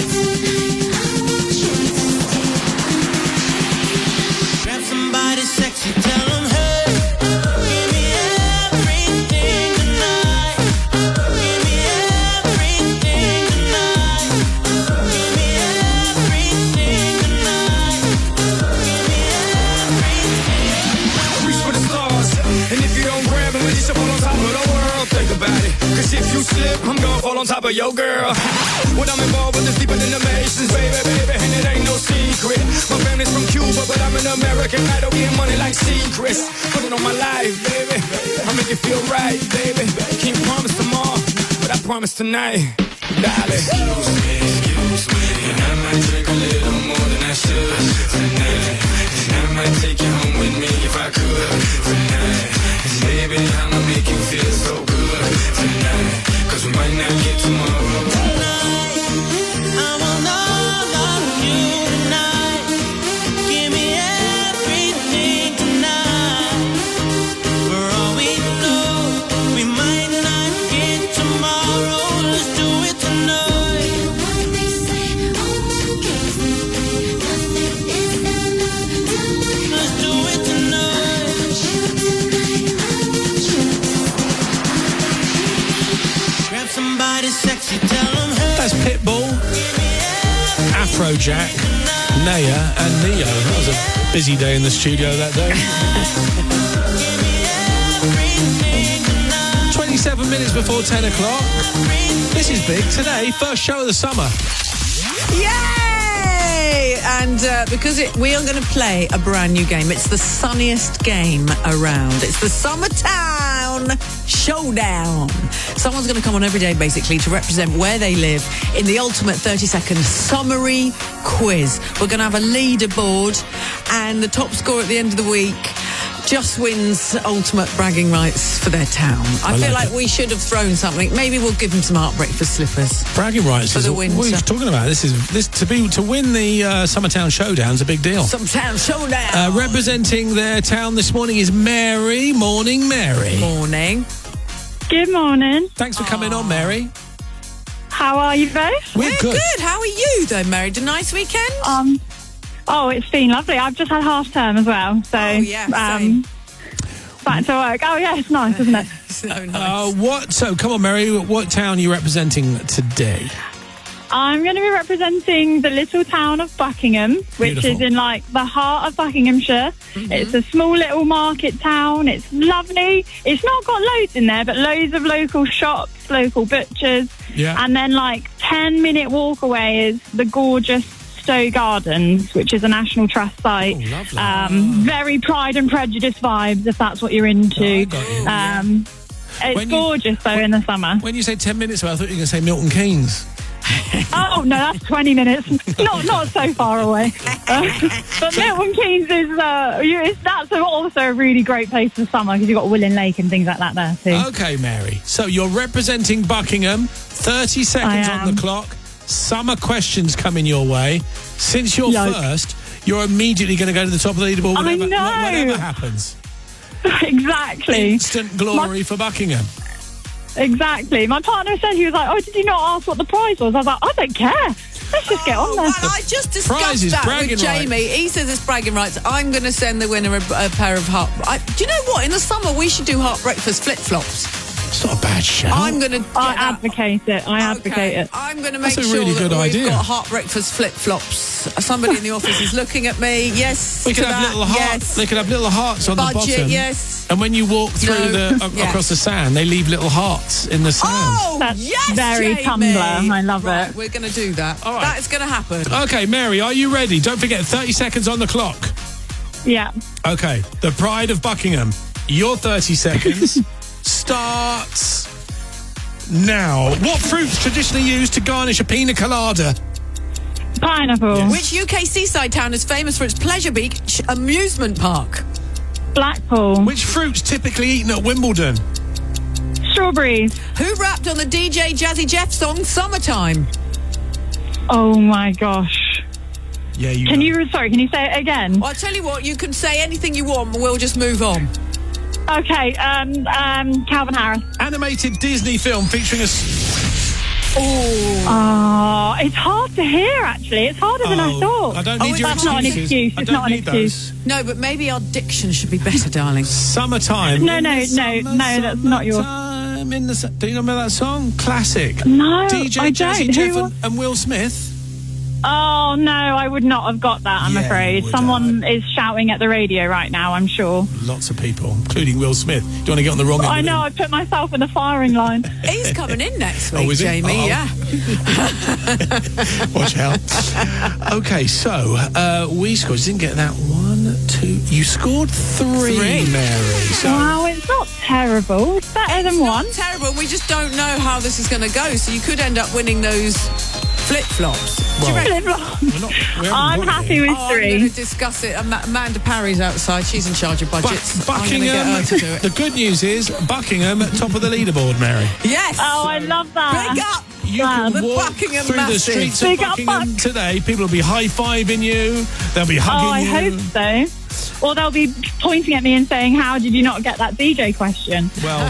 Grab somebody sexy, tell them, hey. Give me everything tonight. Give me everything tonight. Give me everything tonight. Give me everything. Reach for the stars, and if you don't grab them, you should fall on top of the world. Think about it, cause if you slip, I'm gonna fall on top of your girl. What I'm involved with is deeper than the Masons, baby, baby, and it ain't no secret. My family's from Cuba, but I'm an American idol, getting money like secrets. Put it on my life, baby, I'll make you feel right, baby. Can't promise tomorrow, but I promise tonight, darling. Excuse me, excuse me, and I might drink a little more than I should tonight. And I might take you home with me if I could tonight. And baby, I'ma make you feel so good tonight. Cause we might not get tomorrow. Tonight, I want all of you tonight. Give me everything tonight. For all we know, we might not get tomorrow. Let's do it tonight. Let's do it tonight. Grab somebody sexy, tell them, hey. That's Pitbull, Afrojack, Naya, and Neo. That was a busy day in the studio that day. twenty-seven minutes before ten o'clock. This is big today. First show of the summer. Yay! And uh, because it, we are going to play a brand new game. It's the sunniest game around. It's the Summertown Showdown. Someone's going to come on every day, basically, to represent where they live in the ultimate thirty-second summary quiz. We're going to have a leaderboard, and the top score at the end of the week just wins ultimate bragging rights for their town. I, I feel like, like we should have thrown something. Maybe we'll give them some heartbreak for slippers. Bragging rights for is the winter. What are you talking about? This is this to be to win the uh, Summertown Showdown is a big deal. Summertown Showdown. Uh, representing their town this morning is Mary. Morning, Mary. Morning. Good morning. Thanks for coming on, Mary. How are you both? We're, We're good. good. How are you, though, Mary? Did a nice weekend? Um, oh, it's been lovely. I've just had half term as well, so oh, yeah, um, back to work. Oh yeah, it's nice, isn't it? So nice. Uh, what? So, come on, Mary. What town are you representing today? I'm going to be representing the little town of Buckingham, which Beautiful. is in like the heart of Buckinghamshire. Mm-hmm. It's a small little market town. It's lovely. It's not got loads in there, but loads of local shops, local butchers. Yeah. And then like ten minute walk away is the gorgeous Gusto Gardens, which is a National Trust site. Oh, lovely. Um, very Pride and Prejudice vibes, if that's what you're into. Oh, I got you. Um, it's When you- gorgeous, though, in the summer. When you say ten minutes away, I thought you were going to say Milton Keynes. Oh, no, that's twenty minutes. Not not so far away. Uh, but Milton Keynes is, uh, you, it's, that's also a really great place for summer because you've got Willing Lake and things like that there, too. Okay, Mary. So you're representing Buckingham. thirty seconds I on am. the clock. Summer questions coming your way. Since you're Yoke. first, you're immediately going to go to the top of the leaderboard, I whatever, know. whatever happens. Exactly. Instant glory for Buckingham. Exactly. My partner said, he was like, oh, did you not ask what the prize was? I was like, I don't care. Let's just get on there. Well, I just prize discussed is that bragging with Jamie. He says it's bragging rights. I'm going to send the winner a, a pair of heart... I, do you know what? In the summer, we should do heart breakfast flip-flops. It's not a bad show. I'm going to... I advocate it. I advocate it. I'm going to make That's a sure really that good we've idea. got heart breakfast flip-flops. Somebody in the office is looking at me. Yes, We to could have that. little hearts. Yes. They could have little hearts on Budget, the bottom. yes. And when you walk through No. the a- Yeah. across the sand, they leave little hearts in the sand. Oh, That's yes, very Jamie. Tumblr. I love Right, it. we're going to do that. All right. That is going to happen. Okay, Mary, are you ready? Don't forget, thirty seconds on the clock. Yeah. Okay, the Pride of Buckingham. Your thirty seconds starts now. What fruits traditionally used to garnish a pina colada? Pineapple. Which U K seaside town is famous for its Pleasure Beach amusement park? Blackpool. Which fruits typically eaten at Wimbledon? Strawberries. Who rapped on the D J Jazzy Jeff song Summertime? Oh, my gosh. Yeah, you Can know. you, sorry, can you say it again? Well, I'll tell you what, you can say anything you want, we'll just move on. Okay, um, um, Calvin Harris. Animated Disney film featuring a... s- Oh. Oh, it's hard to hear, actually. It's harder than I Oh, thought. I don't Oh, need your That's not an excuses. excuse. I It's don't not an need excuse. those. No, but maybe our diction should be better, darling. Summertime. No, no, no, no, that's not yours. Summertime in the... su- Do you remember that song? Classic. No, D J I Jazzy don't. Jeff Who- and, and Will Smith. Oh, no, I would not have got that, I'm Yeah, afraid. would Someone is shouting at the radio right now, I'm sure. Lots of people, including Will Smith. Do you want to get on the wrong end I of know, him? I put myself in the firing line. He's coming in next Oh, week, is he? Jamie, Uh-oh. yeah. Watch out. Okay, so uh, we scored. You didn't get that one, two. You scored three, Three. Mary. So Wow, it's not terrible. It's better than one. Not terrible. We just don't know how this is going to go, so you could end up winning those flip-flops. Do you Well, reckon? we're not, we haven't I'm got it happy yet. with Oh, I'm three. going to discuss it. Am- Amanda Parry's outside. She's in charge of Bu- budgets. I'm going to get Buckingham. her to do it. The good news is Buckingham at top of the leaderboard, Mary. Yes. Oh, I love that. Big up. You Wow, can the walk Buckingham through the Massive. streets of Big up, Buckingham Buck. today. People will be high-fiving you. They'll be Oh, hugging I you. hope so. Or they'll be pointing at me and saying, how did you not get that D J question? Well,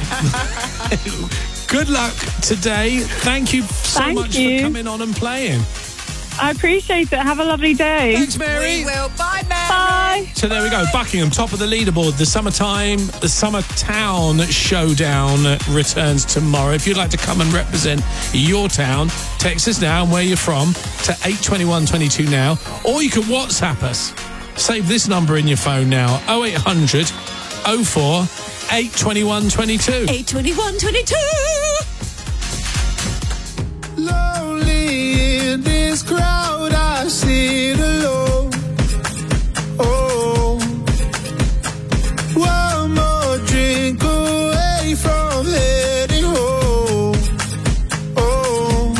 good luck today. Thank you so Thank much you. for coming on and playing. I appreciate it. Have a lovely day. Thanks, Mary. We will. Bye, Mary. Bye. So there we go. Buckingham, top of the leaderboard. The summertime, the Summer Town Showdown returns tomorrow. If you'd like to come and represent your town, text us now and where you're from to eight twenty-one twenty-two now. Or you can WhatsApp us. Save this number in your phone now. oh eight hundred oh four eight twenty-one twenty-two. eight twenty-one twenty-two. Lonely in this crowd, I sit alone. Oh, one more drink away from heading home. Oh,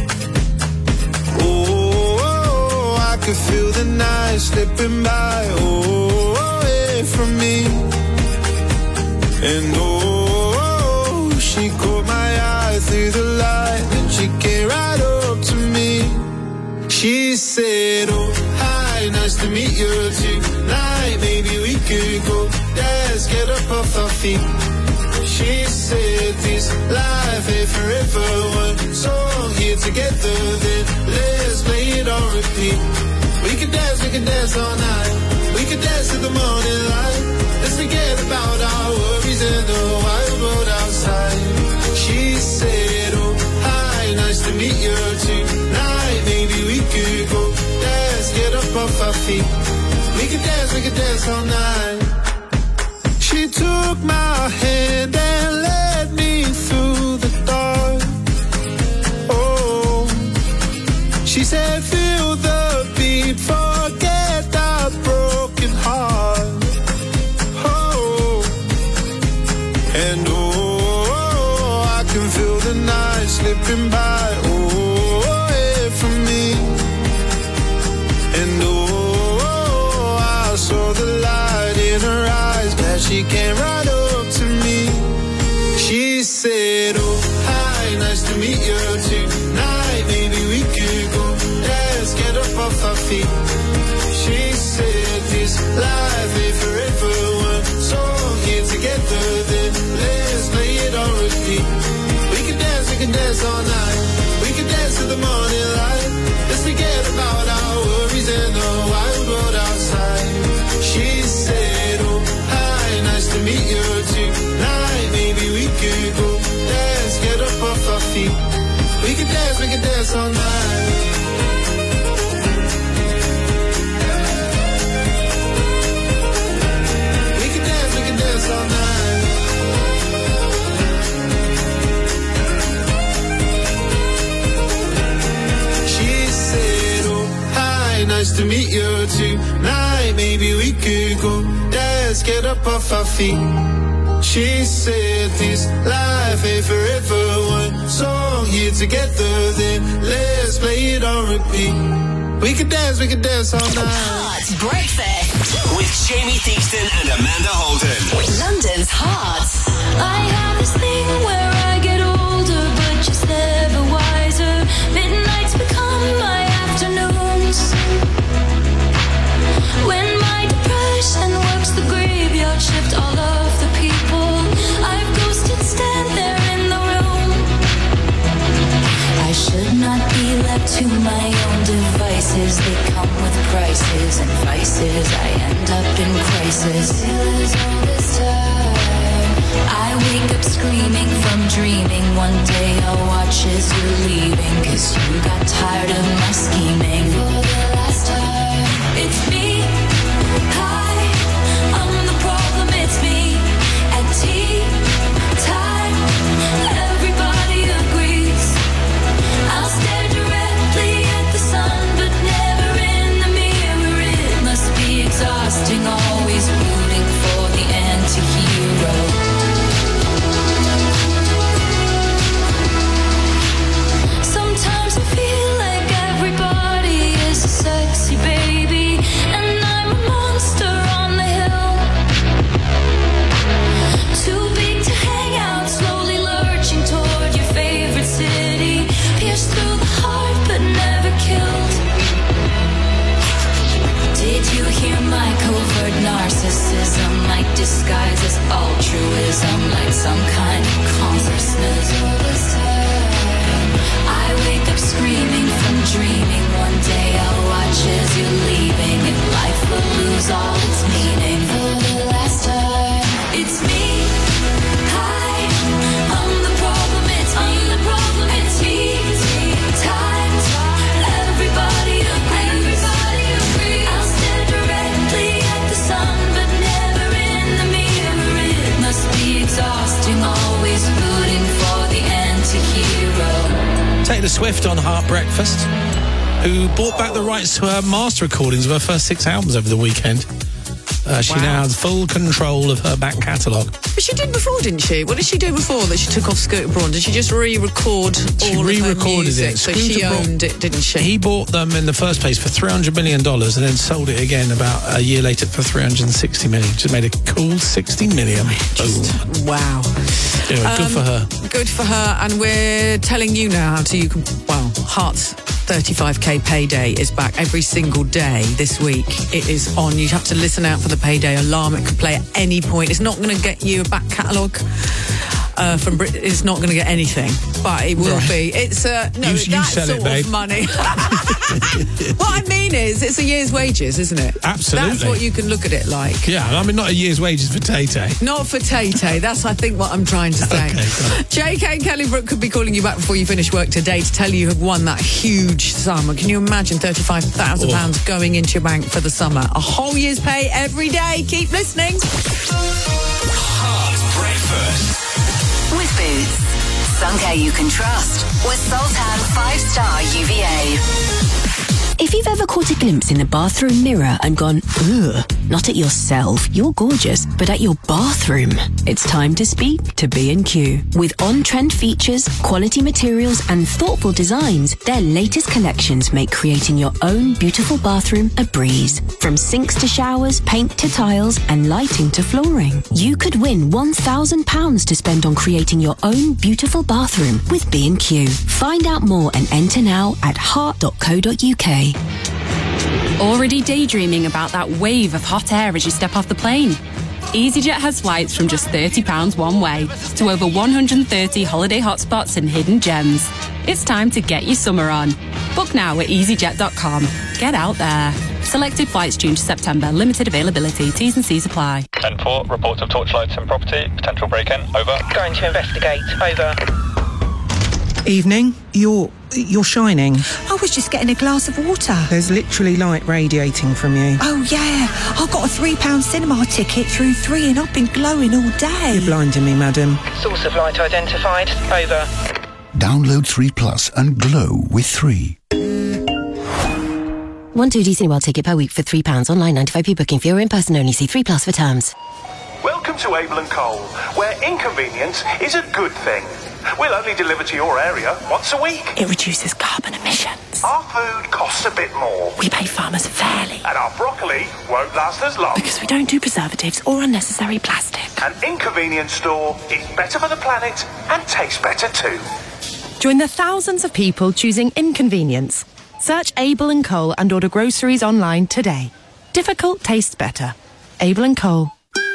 oh, I can feel the night slipping by. Oh, away from me. And oh, she caught my eye through the light, and she came right up to me. She said, oh, hi, nice to meet you tonight. Maybe we could go dance, get up off our feet. She said, this life ain't forever. One song here together, then let's play it on repeat. We could dance, we could dance all night. We could dance to the morning light. Let's forget about our worries and the wild world outside. She said, oh, hi, nice to meet you tonight. Maybe we could go dance, get up off our feet. We could dance, we could dance all night. She took my hand and led me through the dark. Oh, she said, feel the beat she came right up to me. She said, oh, hi, nice to meet you tonight. Maybe we could go, let's get up off our feet. She said, this life ain't forever. One song here together, then let's play it on repeat. We can dance, we can dance all night. We can dance to the morning light. Let's forget about our worries and the wild world outside. She said, oh, hi, nice to meet you tonight. Maybe we could go, let's get up off our feet. We can dance, we can dance all night. We can dance, we can dance all night. She said, oh, hi, nice to meet you tonight. Maybe we could go, let's get up off our feet. She said this life ain't forever. One song here together, then let's play it on repeat. We can dance, we can dance all night. Hot Breakfast with Jamie Theakston and Amanda Holden. London's Hot. I have this thing where I get older, but just never wiser. Midnights become my afternoons. When my depression works the graveyard shift, all of the people I've ghosted stand there in the room. I should not be left to my own devices. They come with prices and vices. I end up in crisis. Still is all this time. I wake up screaming from dreaming. One day I'll watch as you're leaving, 'cause you got tired of my scheming. For the last time, it's me. Hi, I'm the problem, it's me. At tea time, everybody agrees. I'll stare directly at the sun, but never in the mirror. It must be exhausting, always rooting for the anti-hero. Sometimes I feel like everybody is a sexy baby, and I'm a monster on the hill. Too big to hang out, slowly lurching toward your favorite city. Pierced through the heart, but never killed. Did you hear my covert narcissism? Like disguise as altruism, like some kind of consciousness. All this time, I wake up screaming from dreaming. One day I'll watch as you're leaving, and life will lose all its meaning. For the last time, it's me. Hi, I'm the problem, it's me. I'm the problem, it's me. Time, everybody agrees. Everybody agrees. I'll stare directly at the sun, but never in the mirror. It must be exhausting, always rooting for the anti-hero. Taylor Swift on Heart Breakfast, who bought back the rights to her master recordings of her first six albums over the weekend. Uh, she Wow. now has full control of her back catalogue. But she did before, didn't she? What did she do before that she took off Scooter Braun? Did she just re-record She all of her re-recorded music? it. So Scooter she Braun- owned it, didn't she? He bought them in the first place for three hundred million dollars and then sold it again about a year later for three hundred sixty million dollars. Just made a cool sixty million dollars. Boom. Wow. Anyway, good Um, for her. Good for her, and we're telling you now how to, you can, well, Heart's thirty-five K payday is back every single day this week. It is on. You have to listen out for the payday alarm. It could play at any point. It's not going to get you a back catalogue. Uh, from Brit- it's not going to get anything, but it will Right. be. It's uh, no, You- you that sell it, sort babe. of money. What I mean is, it's a year's wages, isn't it? Absolutely. That's what you can look at it like. Yeah, I mean, not a year's wages for Tay-Tay. Not for Tay-Tay. That's, I think, what I'm trying to say. J K Kelly Brook could be calling you back before you finish work today to tell you you have won that huge sum. Can you imagine thirty-five thousand pounds Oh. going into your bank for the summer? A whole year's pay every day. Keep listening. Hard Breakfast. with Boots. Sun care you can trust with Sultan five star U V A. If you've ever caught a glimpse in the bathroom mirror and gone, ugh, not at yourself, you're gorgeous, but at your bathroom, it's time to speak to B and Q. With on-trend features, quality materials and thoughtful designs, their latest collections make creating your own beautiful bathroom a breeze. From sinks to showers, paint to tiles and lighting to flooring. You could win one thousand pounds to spend on creating your own beautiful bathroom with B and Q. Find out more and enter now at heart dot co dot uk. Already daydreaming about that wave of hot air as you step off the plane? EasyJet has flights from just thirty pounds one way to over one hundred thirty holiday hotspots and hidden gems. It's time to get your summer on. Book now at easyjet dot com. Get out there. Selected flights June to September. Limited availability. T's and C's apply. ten four, report of torchlights in property. Potential break-in. Over. Going to investigate. Over. Evening. You're... you're shining. I was just getting a glass of water. There's literally light radiating from you. Oh, yeah. I got a three pound cinema ticket through three and I've been glowing all day. You're blinding me, madam. Source of light identified. Over. Download three Plus and glow with three. One two D Cineworld ticket per week for three pounds. Online ninety-five p booking for your in-person only. See three Plus for terms. Welcome to Abel and Cole, where inconvenience is a good thing. We'll only deliver to your area once a week. It reduces carbon emissions. Our food costs a bit more. We pay farmers fairly. And our broccoli won't last as long. Because we don't do preservatives or unnecessary plastic. An inconvenience store is better for the planet and tastes better too. Join the thousands of people choosing inconvenience. Search Abel and Cole and order groceries online today. Difficult tastes better. Abel and Cole.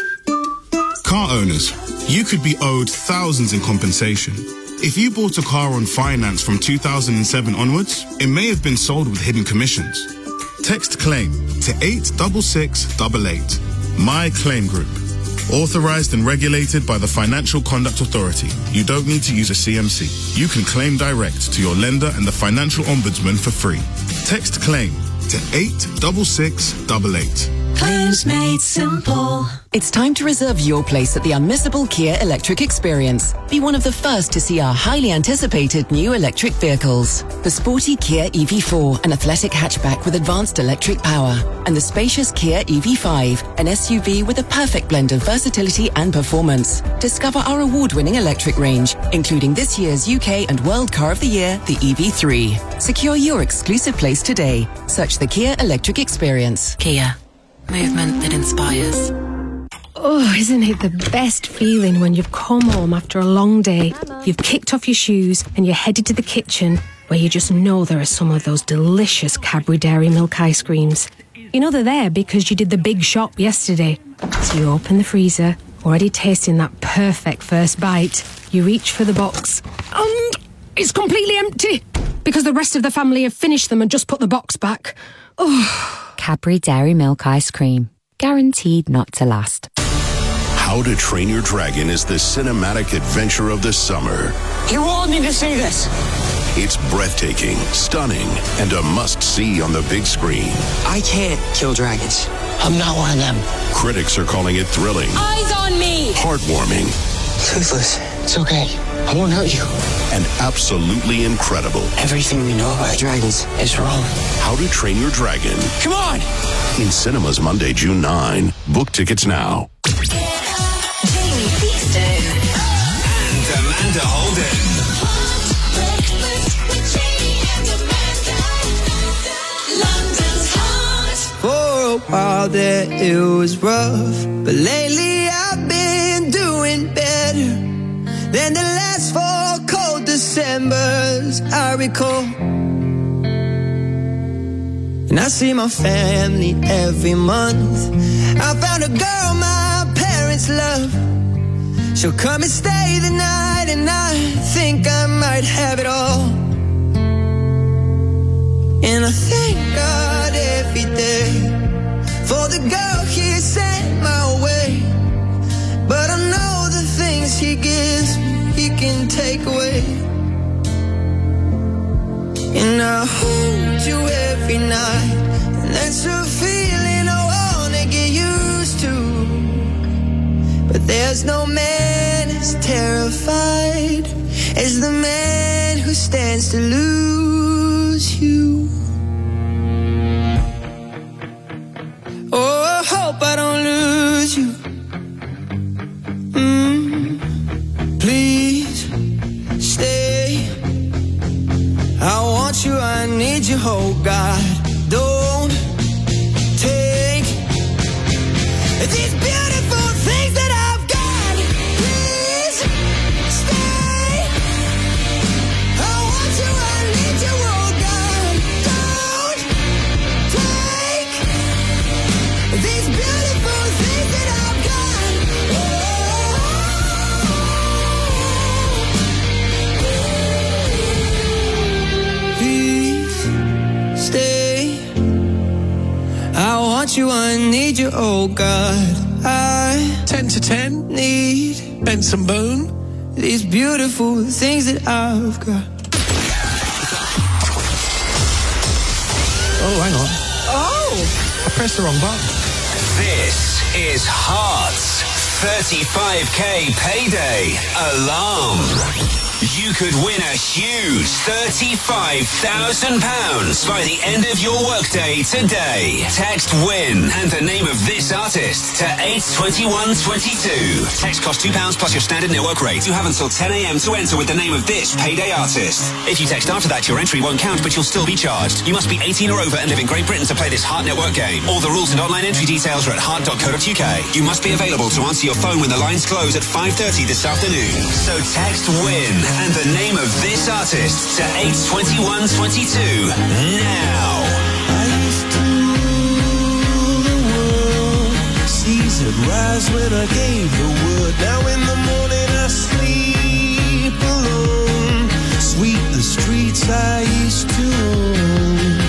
Car owners, you could be owed thousands in compensation. If you bought a car on finance from two thousand seven onwards, it may have been sold with hidden commissions. Text CLAIM to eight six six eight eight. My Claim Group. Authorized and regulated by the Financial Conduct Authority. You don't need to use a C M C. You can claim direct to your lender and the Financial Ombudsman for free. Text CLAIM to eight six six eight eight. Claims made simple. It's time to reserve your place at the unmissable Kia Electric Experience. Be one of the first to see our highly anticipated new electric vehicles. The sporty Kia E V four, an athletic hatchback with advanced electric power. And the spacious Kia E V five, an S U V with a perfect blend of versatility and performance. Discover our award-winning electric range, including this year's U K and World Car of the Year, the E V three. Secure your exclusive place today. Search the Kia Electric Experience. Kia. Movement that inspires. Oh, isn't it the best feeling when you've come home after a long day, you've kicked off your shoes and you're headed to the kitchen where you just know there are some of those delicious Cadbury Dairy Milk ice creams. You know they're there because you did the big shop yesterday. So you open the freezer, already tasting that perfect first bite. You reach for the box and it's completely empty because the rest of the family have finished them and just put the box back. Oh. Cadbury Dairy Milk Ice Cream. Guaranteed not to last. How to Train Your Dragon is the cinematic adventure of the summer. You all need to see this. It's breathtaking, stunning, and a must-see on the big screen. I can't kill dragons. I'm not one of them. Critics are calling it thrilling. Eyes on me! Heartwarming. Toothless. It's okay. I won't hurt you. And absolutely incredible. Everything we know about dragons is wrong. How to Train Your Dragon. Come on! In cinemas Monday, June ninth. Book tickets now. Jamie Beeston. And Amanda Holden. For a while there it was rough, but lately I've been doing better than the last four cold Decembers I recall. And I see my family every month. I found a girl my parents love. She'll come and stay the night, and I think I might have it all. And I thank God every day for the girl He sent my way. But I know the things He gives me, He can take away. And I hold you every night, and that's a feeling I wanna get used to. But there's no man as terrified as the man who stands to lose you. want you, I need you, oh God. I ten to ten need Benson Boone. These beautiful things that I've got. Oh, hang on. Oh! I pressed the wrong button. This is Hearts thirty-five K Payday Alarm. You could win a huge thirty-five thousand pounds by the end of your workday today. Text WIN and the name of this artist to eight two one two two. Text costs two pounds plus your standard network rate. You have until ten a.m. to enter with the name of this payday artist. If you text after that, your entry won't count, but you'll still be charged. You must be eighteen or over and live in Great Britain to play this Heart Network game. All the rules and online entry details are at heart dot co dot uk. You must be available to answer your phone when the lines close at five thirty this afternoon. So text WIN and the name of this artist to eight two one two two now. I used to rule the world. Seas would rise when I gave the word. Now in the morning I sleep alone. Sweep the streets I used to own.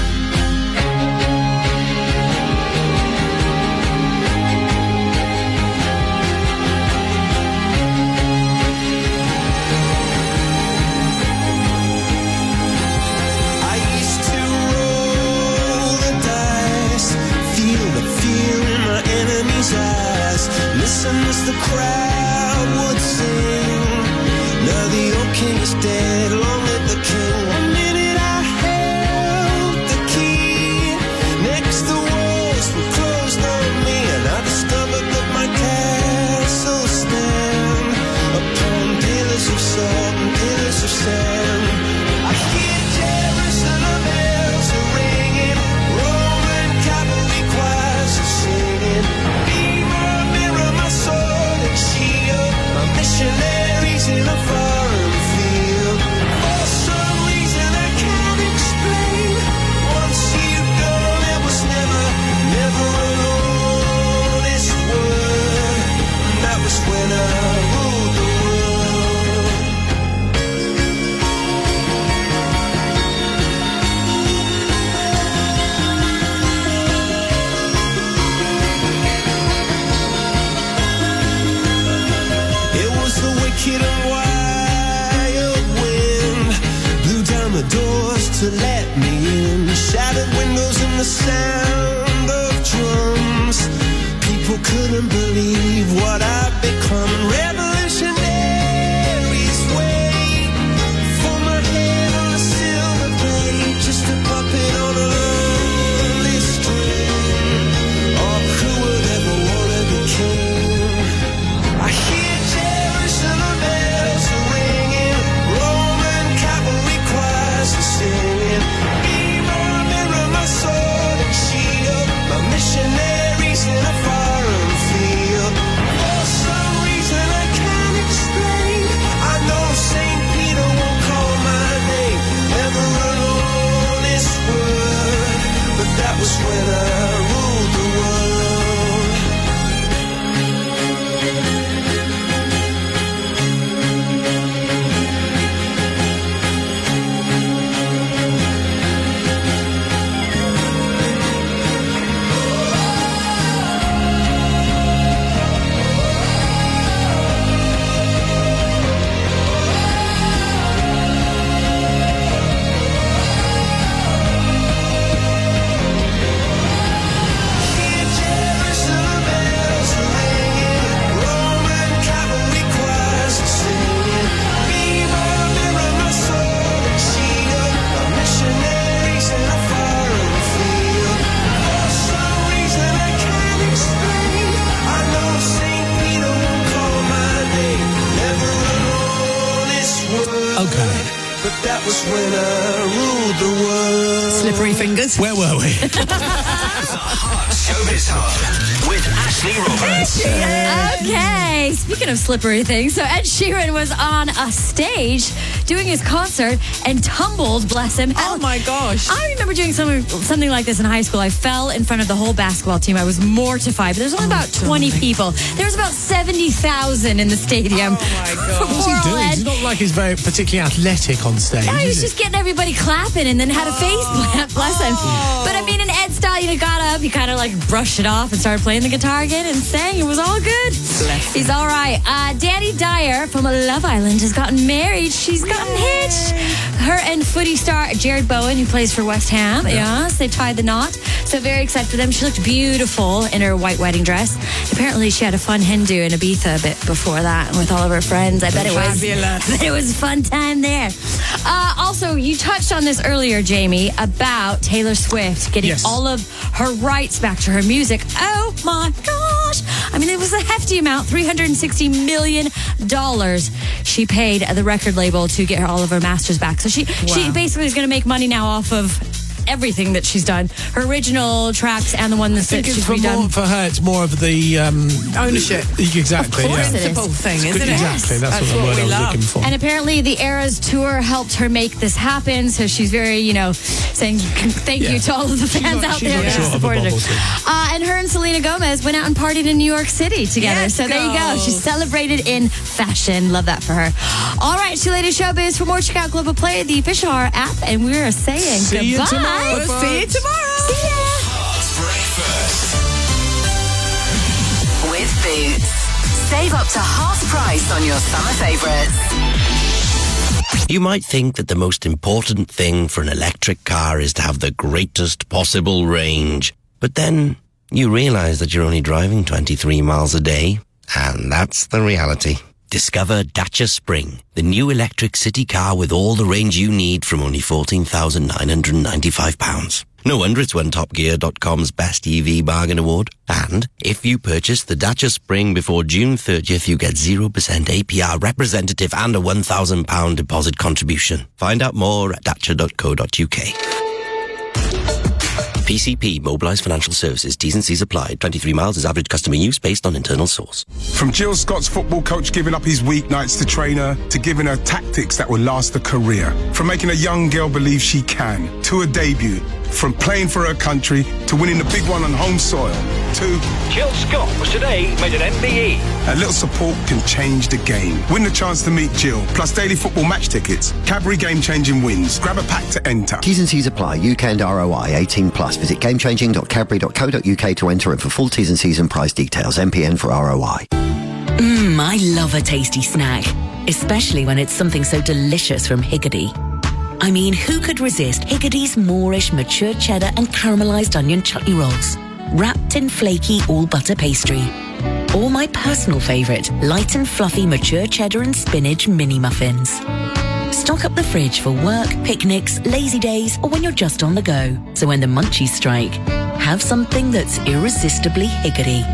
Eyes. Listen as the crowd would sing. Now the old king is dead, long live the king. One minute I held the key. Next the walls were closed on me, and I discovered that my castle stand upon pillars of salt and pillars of sand. I hear Jerusalem bells are ringing, Roman cavalry choirs are singing. Missionaries in a foreign field. For some reason I can't explain. Once you've gone, it was never, never an honest word. And that was when I ruled the wicked and wild wind blew down the doors to let me in. Shattered windows and the sound of drums. People couldn't believe what I'd become. Revolutionaries wait for my head on a silver plate, just a puppet on a lonely string. Oh, who would ever want to be king? I hear Jerusalem bells are ringing, Roman cavalry choirs are singing. Mirror, mirror, my sword and shield, my missionaries in a foreign field. For some reason I can't explain, I know Saint Peter won't call my name, never an honest word, but that was when I ruled the world. That was when I ruled the world. Slippery fingers. Where were we? The Hot Showbiz Hub with Ashley Roberts. Okay, speaking of slippery things, so Ed Sheeran was on a stage doing his concert and tumbled, bless him. Oh my gosh. I remember doing something, something like this in high school. I fell in front of the whole basketball team. I was mortified, but there's only oh, about twenty darling. people. There was about seventy thousand in the stadium. Oh my God. What's he doing? It's not like he's very particularly athletic on stage. Yeah, he was just getting everybody clapping and then had a face plant, bless him. But I mean, in Ed's Stallion had got up, he kind of like brushed it off and started playing the guitar again and sang. It was all good. He's all right. Uh, Danny Dyer from Love Island has gotten married. She's gotten hitched. Her and footy star Jared Bowen, who plays for West Ham, yeah. yes, they tied the knot. So very excited for them. She looked beautiful in her white wedding dress. Apparently, she had a fun hen do in Ibiza a bit before that with all of her friends. I bet it was. Fabulous. It was a fun time there. Uh, also, you touched on this earlier, Jamie, about Taylor Swift getting Yes. all of her rights back to her music. Oh my gosh! I mean, it was a hefty amount, three hundred sixty million dollars she paid the record label to get her all of her masters back. So she, Wow. she basically is going to make money now off of everything that she's done, her original tracks and the one that's I think that it's she's for, redone. more, for her, it's more of the um, Ownership. Exactly. Of course yeah. it is. Principle thing, isn't it? Exactly. That's, That's what the what word we I was love. looking for. And apparently the Eras tour helped her make this happen, so she's very, you know, saying thank Yeah. you to all of the fans not- out she's there not that short of a supported bubble, her. too. Uh, and her and Selena Gomez went out and partied in New York City together. Yes, so there you go. girls. She celebrated in fashion. Love that for her. All right, she latest showbiz. For more, check out Global Play, the official Hour app, and we're saying See you goodbye. tomorrow, We'll see you tomorrow. See ya. With Boots. Save up to half price on your summer favourites. You might think that the most important thing for an electric car is to have the greatest possible range. But then you realise that you're only driving twenty-three miles a day. And that's the reality. Discover Dacia Spring, the new electric city car with all the range you need from only fourteen thousand nine hundred ninety-five pounds. No wonder it's won Top Gear dot com's Best E V Bargain Award. And if you purchase the Dacia Spring before June thirtieth, you get zero percent A P R representative and a one thousand pounds deposit contribution. Find out more at dacia dot co dot uk. P C P, Mobilised Financial Services, T's and C's applied. twenty-three miles is average customer use based on internal source. From Jill Scott's football coach giving up his weeknights to train her, to giving her tactics that will last a career. From making a young girl believe she can, to a debut. From playing for her country, to winning the big one on home soil. To Jill Scott was today made an M B E. a little support can change the game. Win the chance to meet Jill, plus daily football match tickets, Cadbury game-changing wins. Grab a pack to enter. T's and C's apply. U K and R O I eighteen plus. Visit gamechanging dot cadbury dot co dot uk to enter and for full T's and C's and price details. M P N for R O I. Mmm, I love a tasty snack, especially when it's something so delicious from Higgidy. I mean, who could resist Higgidy's Moorish mature cheddar and caramelised onion chutney rolls, wrapped in flaky all-butter pastry? Or my personal favourite, light and fluffy mature cheddar and spinach mini muffins. Stock up the fridge for work, picnics, lazy days, or when you're just on the go. So when the munchies strike, have something that's irresistibly Higgidy.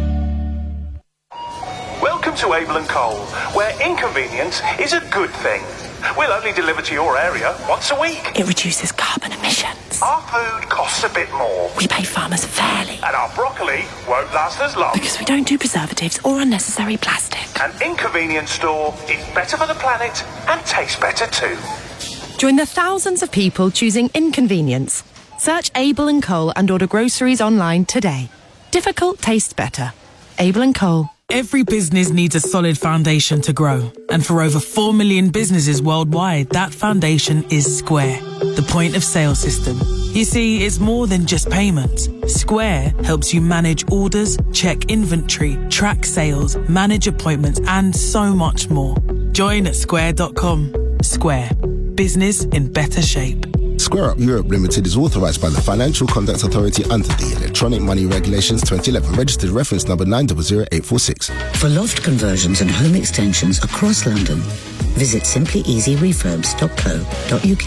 Welcome to Abel and Cole, where inconvenience is a good thing. We'll only deliver to your area once a week. It reduces carbon emissions. Our food costs a bit more. We pay farmers fairly. And our broccoli won't last as long. Because we don't do preservatives or unnecessary plastic. An inconvenience store is better for the planet and tastes better too. Join the thousands of people choosing inconvenience. Search Abel and Cole and order groceries online today. Difficult tastes better. Abel and Cole. Every business needs a solid foundation to grow. And for over four million businesses worldwide, that foundation is Square, the point of sale system. You see, it's more than just payments. Square helps you manage orders, check inventory, track sales, manage appointments, and so much more. Join at square dot com. Square. Business in better shape. Square Up Europe Limited is authorised by the Financial Conduct Authority under the Electronic Money Regulations twenty eleven, registered reference number nine zero zero eight four six. For loft conversions and home extensions across London, visit simply easy refurbs dot co dot uk.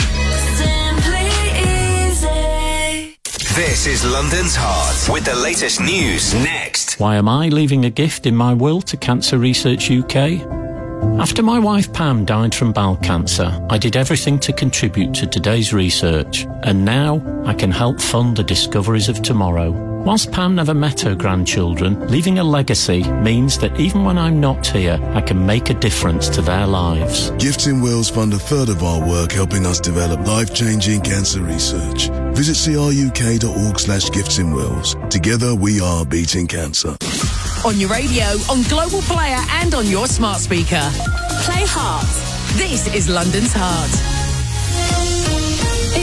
This is London's Heart with the latest news next. Why am I leaving a gift in my will to Cancer Research U K? After my wife Pam died from bowel cancer, I did everything to contribute to today's research, and now I can help fund the discoveries of tomorrow. Whilst Pam never met her grandchildren, leaving a legacy means that even when I'm not here, I can make a difference to their lives. Gifts in Wills fund a third of our work helping us develop life-changing cancer research. Visit cruk dot org slash gifts in wills. Together we are beating cancer. On your radio, on Global Player and on your smart speaker. Play Heart. This is London's Heart.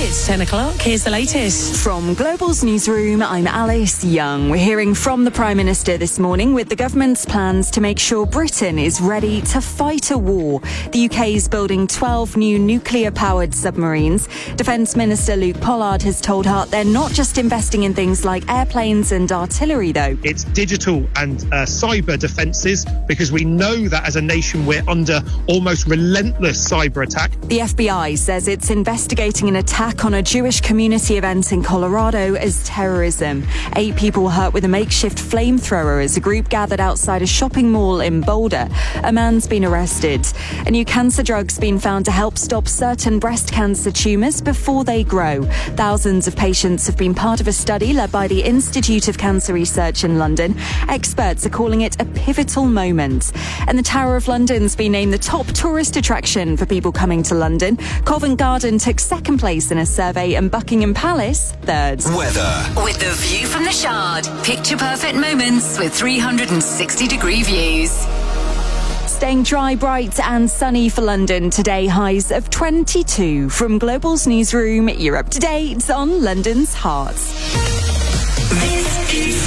It's ten o'clock. Here's the latest. From Global's newsroom, I'm Alice Young. We're hearing from the Prime Minister this morning with the government's plans to make sure Britain is ready to fight a war. The U K is building twelve new nuclear-powered submarines. Defence Minister Luke Pollard has told Heart they're not just investing in things like airplanes and artillery, though. It's digital and uh, cyber defences, because we know that as a nation we're under almost relentless cyber attack. The F B I says it's investigating an attack on a Jewish community event in Colorado as terrorism. Eight people were hurt with a makeshift flamethrower as a group gathered outside a shopping mall in Boulder. A man's been arrested. A new cancer drug's been found to help stop certain breast cancer tumours before they grow. Thousands of patients have been part of a study led by the Institute of Cancer Research in London. Experts are calling it a pivotal moment. And the Tower of London's been named the top tourist attraction for people coming to London. Covent Garden took second place in a survey and Buckingham Palace third. Weather. With the view from the Shard. Picture perfect moments with three hundred sixty degree views. Staying dry, bright and sunny for London today, highs of twenty-two. From Global's newsroom, you're up to date on London's Hearts. This is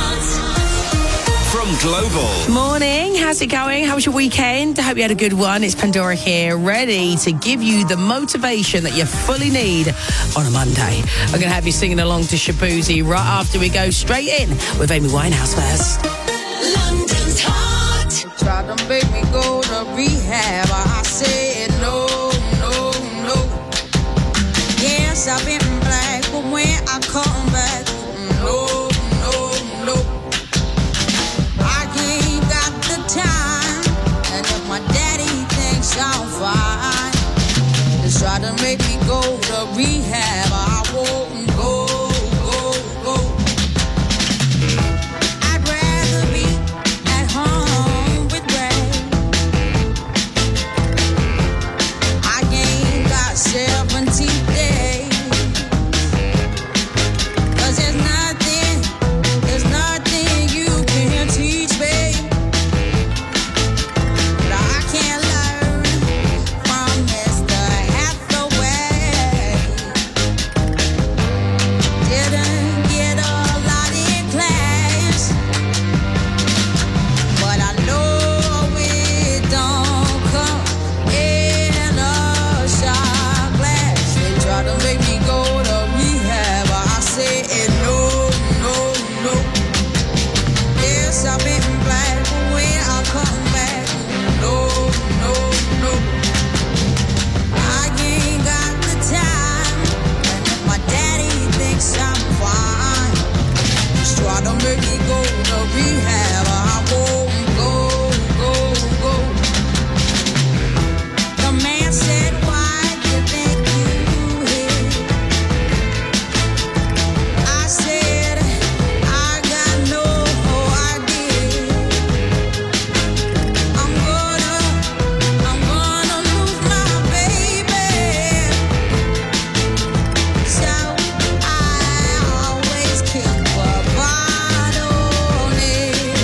From Global. Morning, how's it going? How was your weekend? I hope you had a good one. It's Pandora here, ready to give you the motivation that you fully need on a Monday. I'm going to have you singing along to Shaboozey right after we go straight in with Amy Winehouse first. London's Heart. Try to make me go to rehab. I said no, no, no. Yes, I've been black, but when I come back, no, no, no. I ain't got the time, and if my daddy thinks I'm fine, just try to make me go to rehab. I won't go, go, go. I'd rather be at home with Ray. I ain't got seventy days, 'cause there's nothing, there's nothing you can teach me that I can't learn from Mister Hathaway. Didn't get a lot in class, but I know it don't come in a shot glass. They try to make me go to rehab, but I said no, no, no. Yes, I've been black, but when I come back, no, no, no. I ain't got the time, and if my daddy thinks I'm fine, just try to make me go to rehab. I won't go, go, go. The man said, why do you think you here? I said, I got no idea. I'm gonna, I'm gonna lose my baby. So I always keep a bottle near.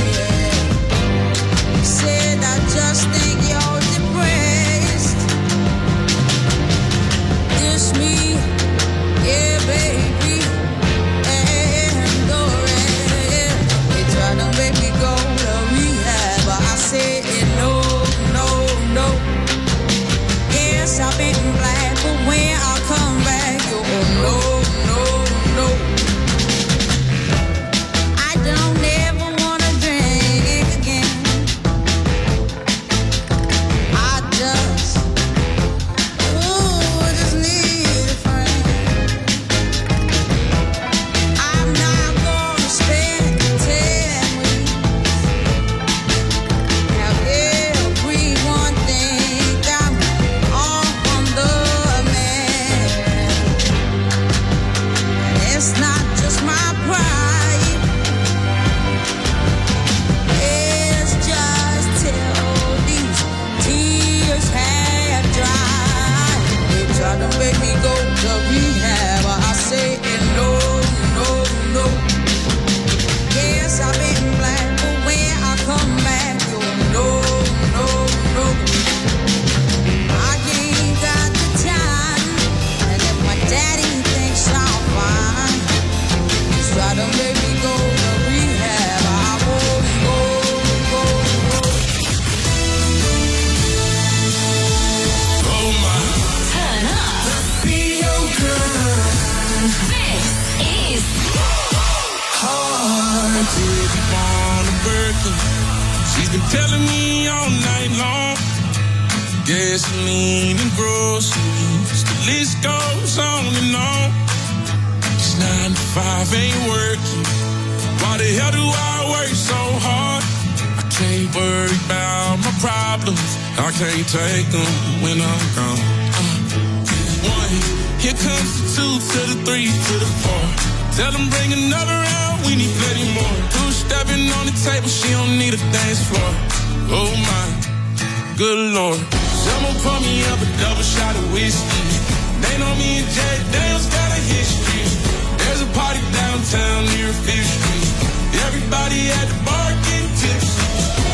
working. She's been telling me all night long. Gasoline and groceries, the list goes on and on. Cause nine to five ain't working. Why the hell do I work so hard? I can't worry about my problems. I can't take them when I'm gone. Uh, one, here comes the two to the three to the four. Tell them bring another round, we need plenty more. Two stepping on the table, she don't need a dance floor. Oh my, good Lord. Someone pour me up a double shot of whiskey. They know me and Jack Daniels got a history. There's a party downtown near Fifth Street. Everybody at the bar getting tipsy.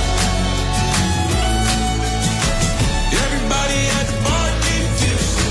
Everybody at the bar getting tipsy.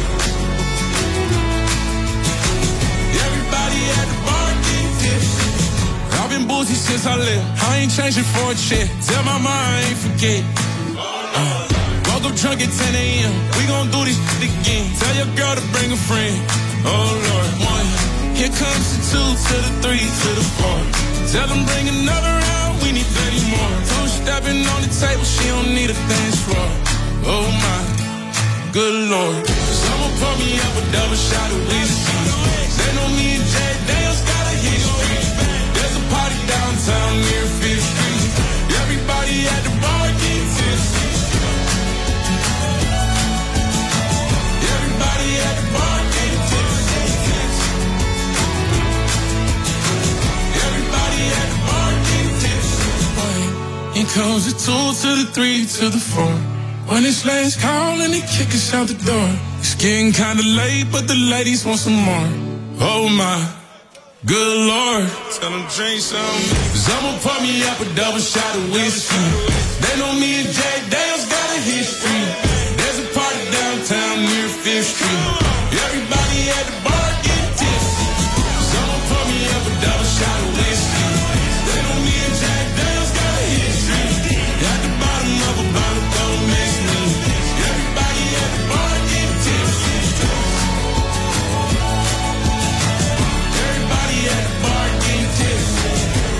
Everybody at the bar getting tipsy. I've been boozy since I left. I ain't changing for a check. Tell my mom I ain't forget. Uh, woke up drunk at ten a.m. We gon' do this shit again. Tell your girl to bring a friend. Oh Lord, one. Here comes the two to the three to the four. Tell them bring another round, we need plenty more. Two stepping on the table, she don't need a dance floor. Oh my, good Lord. Someone pour me up a double shot of whiskey. They know me and Jack Daniels got a history. There's a party downtown near Fifth Street. Everybody at the bar getting tipsy. Everybody at the bar getting tipsy. Everybody at the bar getting tipsy. Here comes the two to the three to the four. When it's last call and they kick us out the door. It's getting kinda late, but the ladies want some more. Oh my, good Lord. Tell them drink some. Someone pour me up a double shot of whiskey. They know me and Jack Daniels got a history. There's a party downtown near Fifth Street. Everybody at the bar getting tipsy. Someone pour me up a double shot of whiskey. They know me and Jack Daniels got a history. At the bottom of a bottle, don't miss me. Everybody at the bar getting tipsy. Everybody at the bar getting tipsy.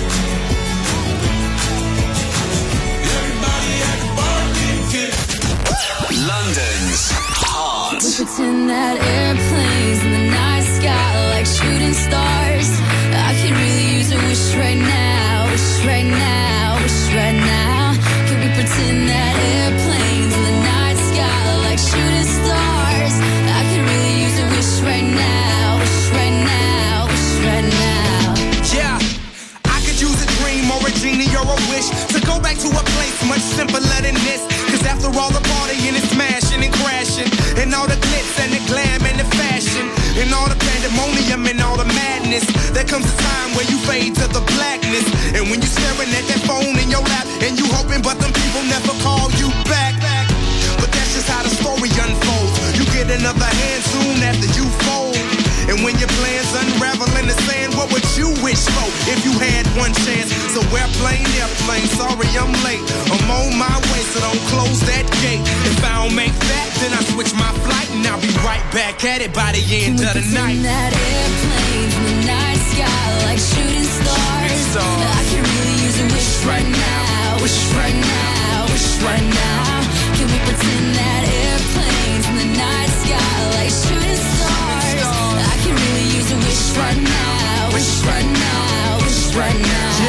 Everybody at the bar getting tipsy. London's Heart. We pretend that airplanes in the night sky like shooting stars. I could really use a wish right now, wish right now, wish right now. Could we pretend that airplanes in the night sky like shooting stars? I could really use a wish right now, wish right now, wish right now. Yeah, I could use a dream or a genie or a wish to go back to a place much simpler than this. Cause after all the partying and smashing and crashing, and all the glitz and the glam and the fashion, and all the pandemonium and all the madness, there comes a time where you fade to the blackness. And when you're staring at that phone in your lap, and you hoping but them people never call you back. But that's just how the story unfolds. You get another hand soon after you fold. And when your plans unravel in the sand, what would you wish for if you had one chance? So airplane, airplane, sorry I'm late. I'm on my way, so don't close that gate. If I don't make that, then I switch my flight, and I'll be right back at it by the end of the night. That airplane in the night sky like shooting stars. I can really use a wish right now, wish right now, wish right now. Can we pretend that airplanes in the night sky like shooting stars? I can really use a wish right now, wish right now, wish right now.